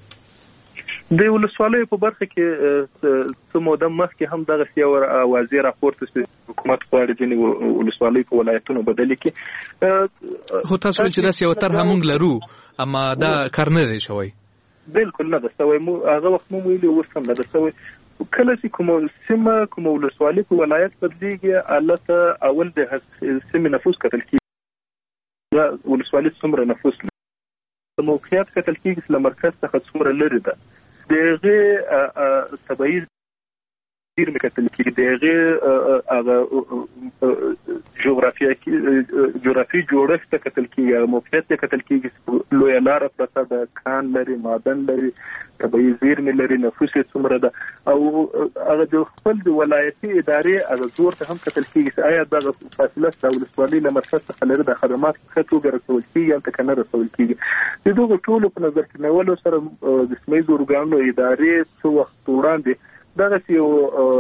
H: د ولسوالیو په برخه کې څه موده مخکې هم دغه یو واضح راپورته چې حکومت غواړي ځینې ولسوالیو په ولایتونو بدلې کړي،
G: خو تاسو چې داسې یوه طرحه موږ لرو اما دا کار نه دی شوی.
H: بالکل نه ده شوی، هغه وخت مو ویلي اوس هم نه ده شوی. کله چې کوم سیمه کوم ولسوالي په ولایت بدلېږي البته اول د سیمې نفوس کتل کېږي، دا ولسوالي څومره نفوس لري، موقعیت کتل کېږي چې له مرکز څخه څومره لرې ده، د هغې تبعیض زیرمې کتل کېږي، د هغې هغه جغرافیایي جغرافي جوړښت ته کتل کیږي، موقعیت ته کتل کیږي، لویه لاره پرته ده، کان لري، معدن لري، طبیعي زیرمې لري، نفوس یې څومره ده، او هغه د خپل د ولایتي ادارې هغه زور ته هم کتل کیږي چې آیا دغه فاصله د ولسوالۍ له مرکز څخه لري د خدمات په ښه توګه رسول کیږي یا که نه رسول کیږي. د دغو ټولو په نظر کې نیولو سره د سیمه ییزو ارګانونو ادارې څه وخت وړاندې دغسې یو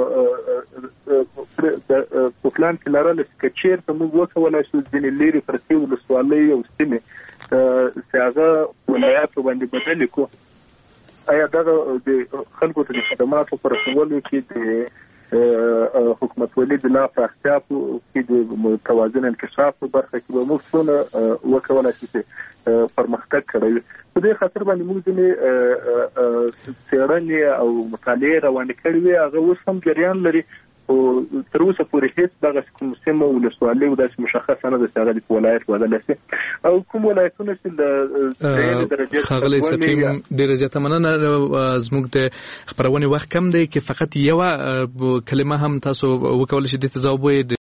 H: په پلان کې لرله چې چېرته موږ وکولی شو ځینې لرې پرتې ولسوالۍ او سیمې چې هغه ولایاتو باندې بدلې کړو، آیا دغه د خلکو ته د خدماتو په رسولو کې د حکومتولي د لا پراختیا کې د متوازن انکشاف په برخه کې به موږ څونه وکولی شو چې پرمختګ کړی. په دې خاطر باندې موږ ځینې څېړنې او مطالعې روانې کړې وې، هغه اوس هم جریان لري، خو تر اوسه پورې هېڅ دغسې کوم سیمه ولسوالۍ داسې مشخصه نه ده چې هغه د ولایت بدله شي، او کوم ولایتونه چې د درجې
G: ښاغلی سقیم ډېره زیاته مننه. زموږ د خپرونې وخت کم دی، که فقط یوه کلمه هم تاسو وکولی شئ دې ته ځواب ووایئ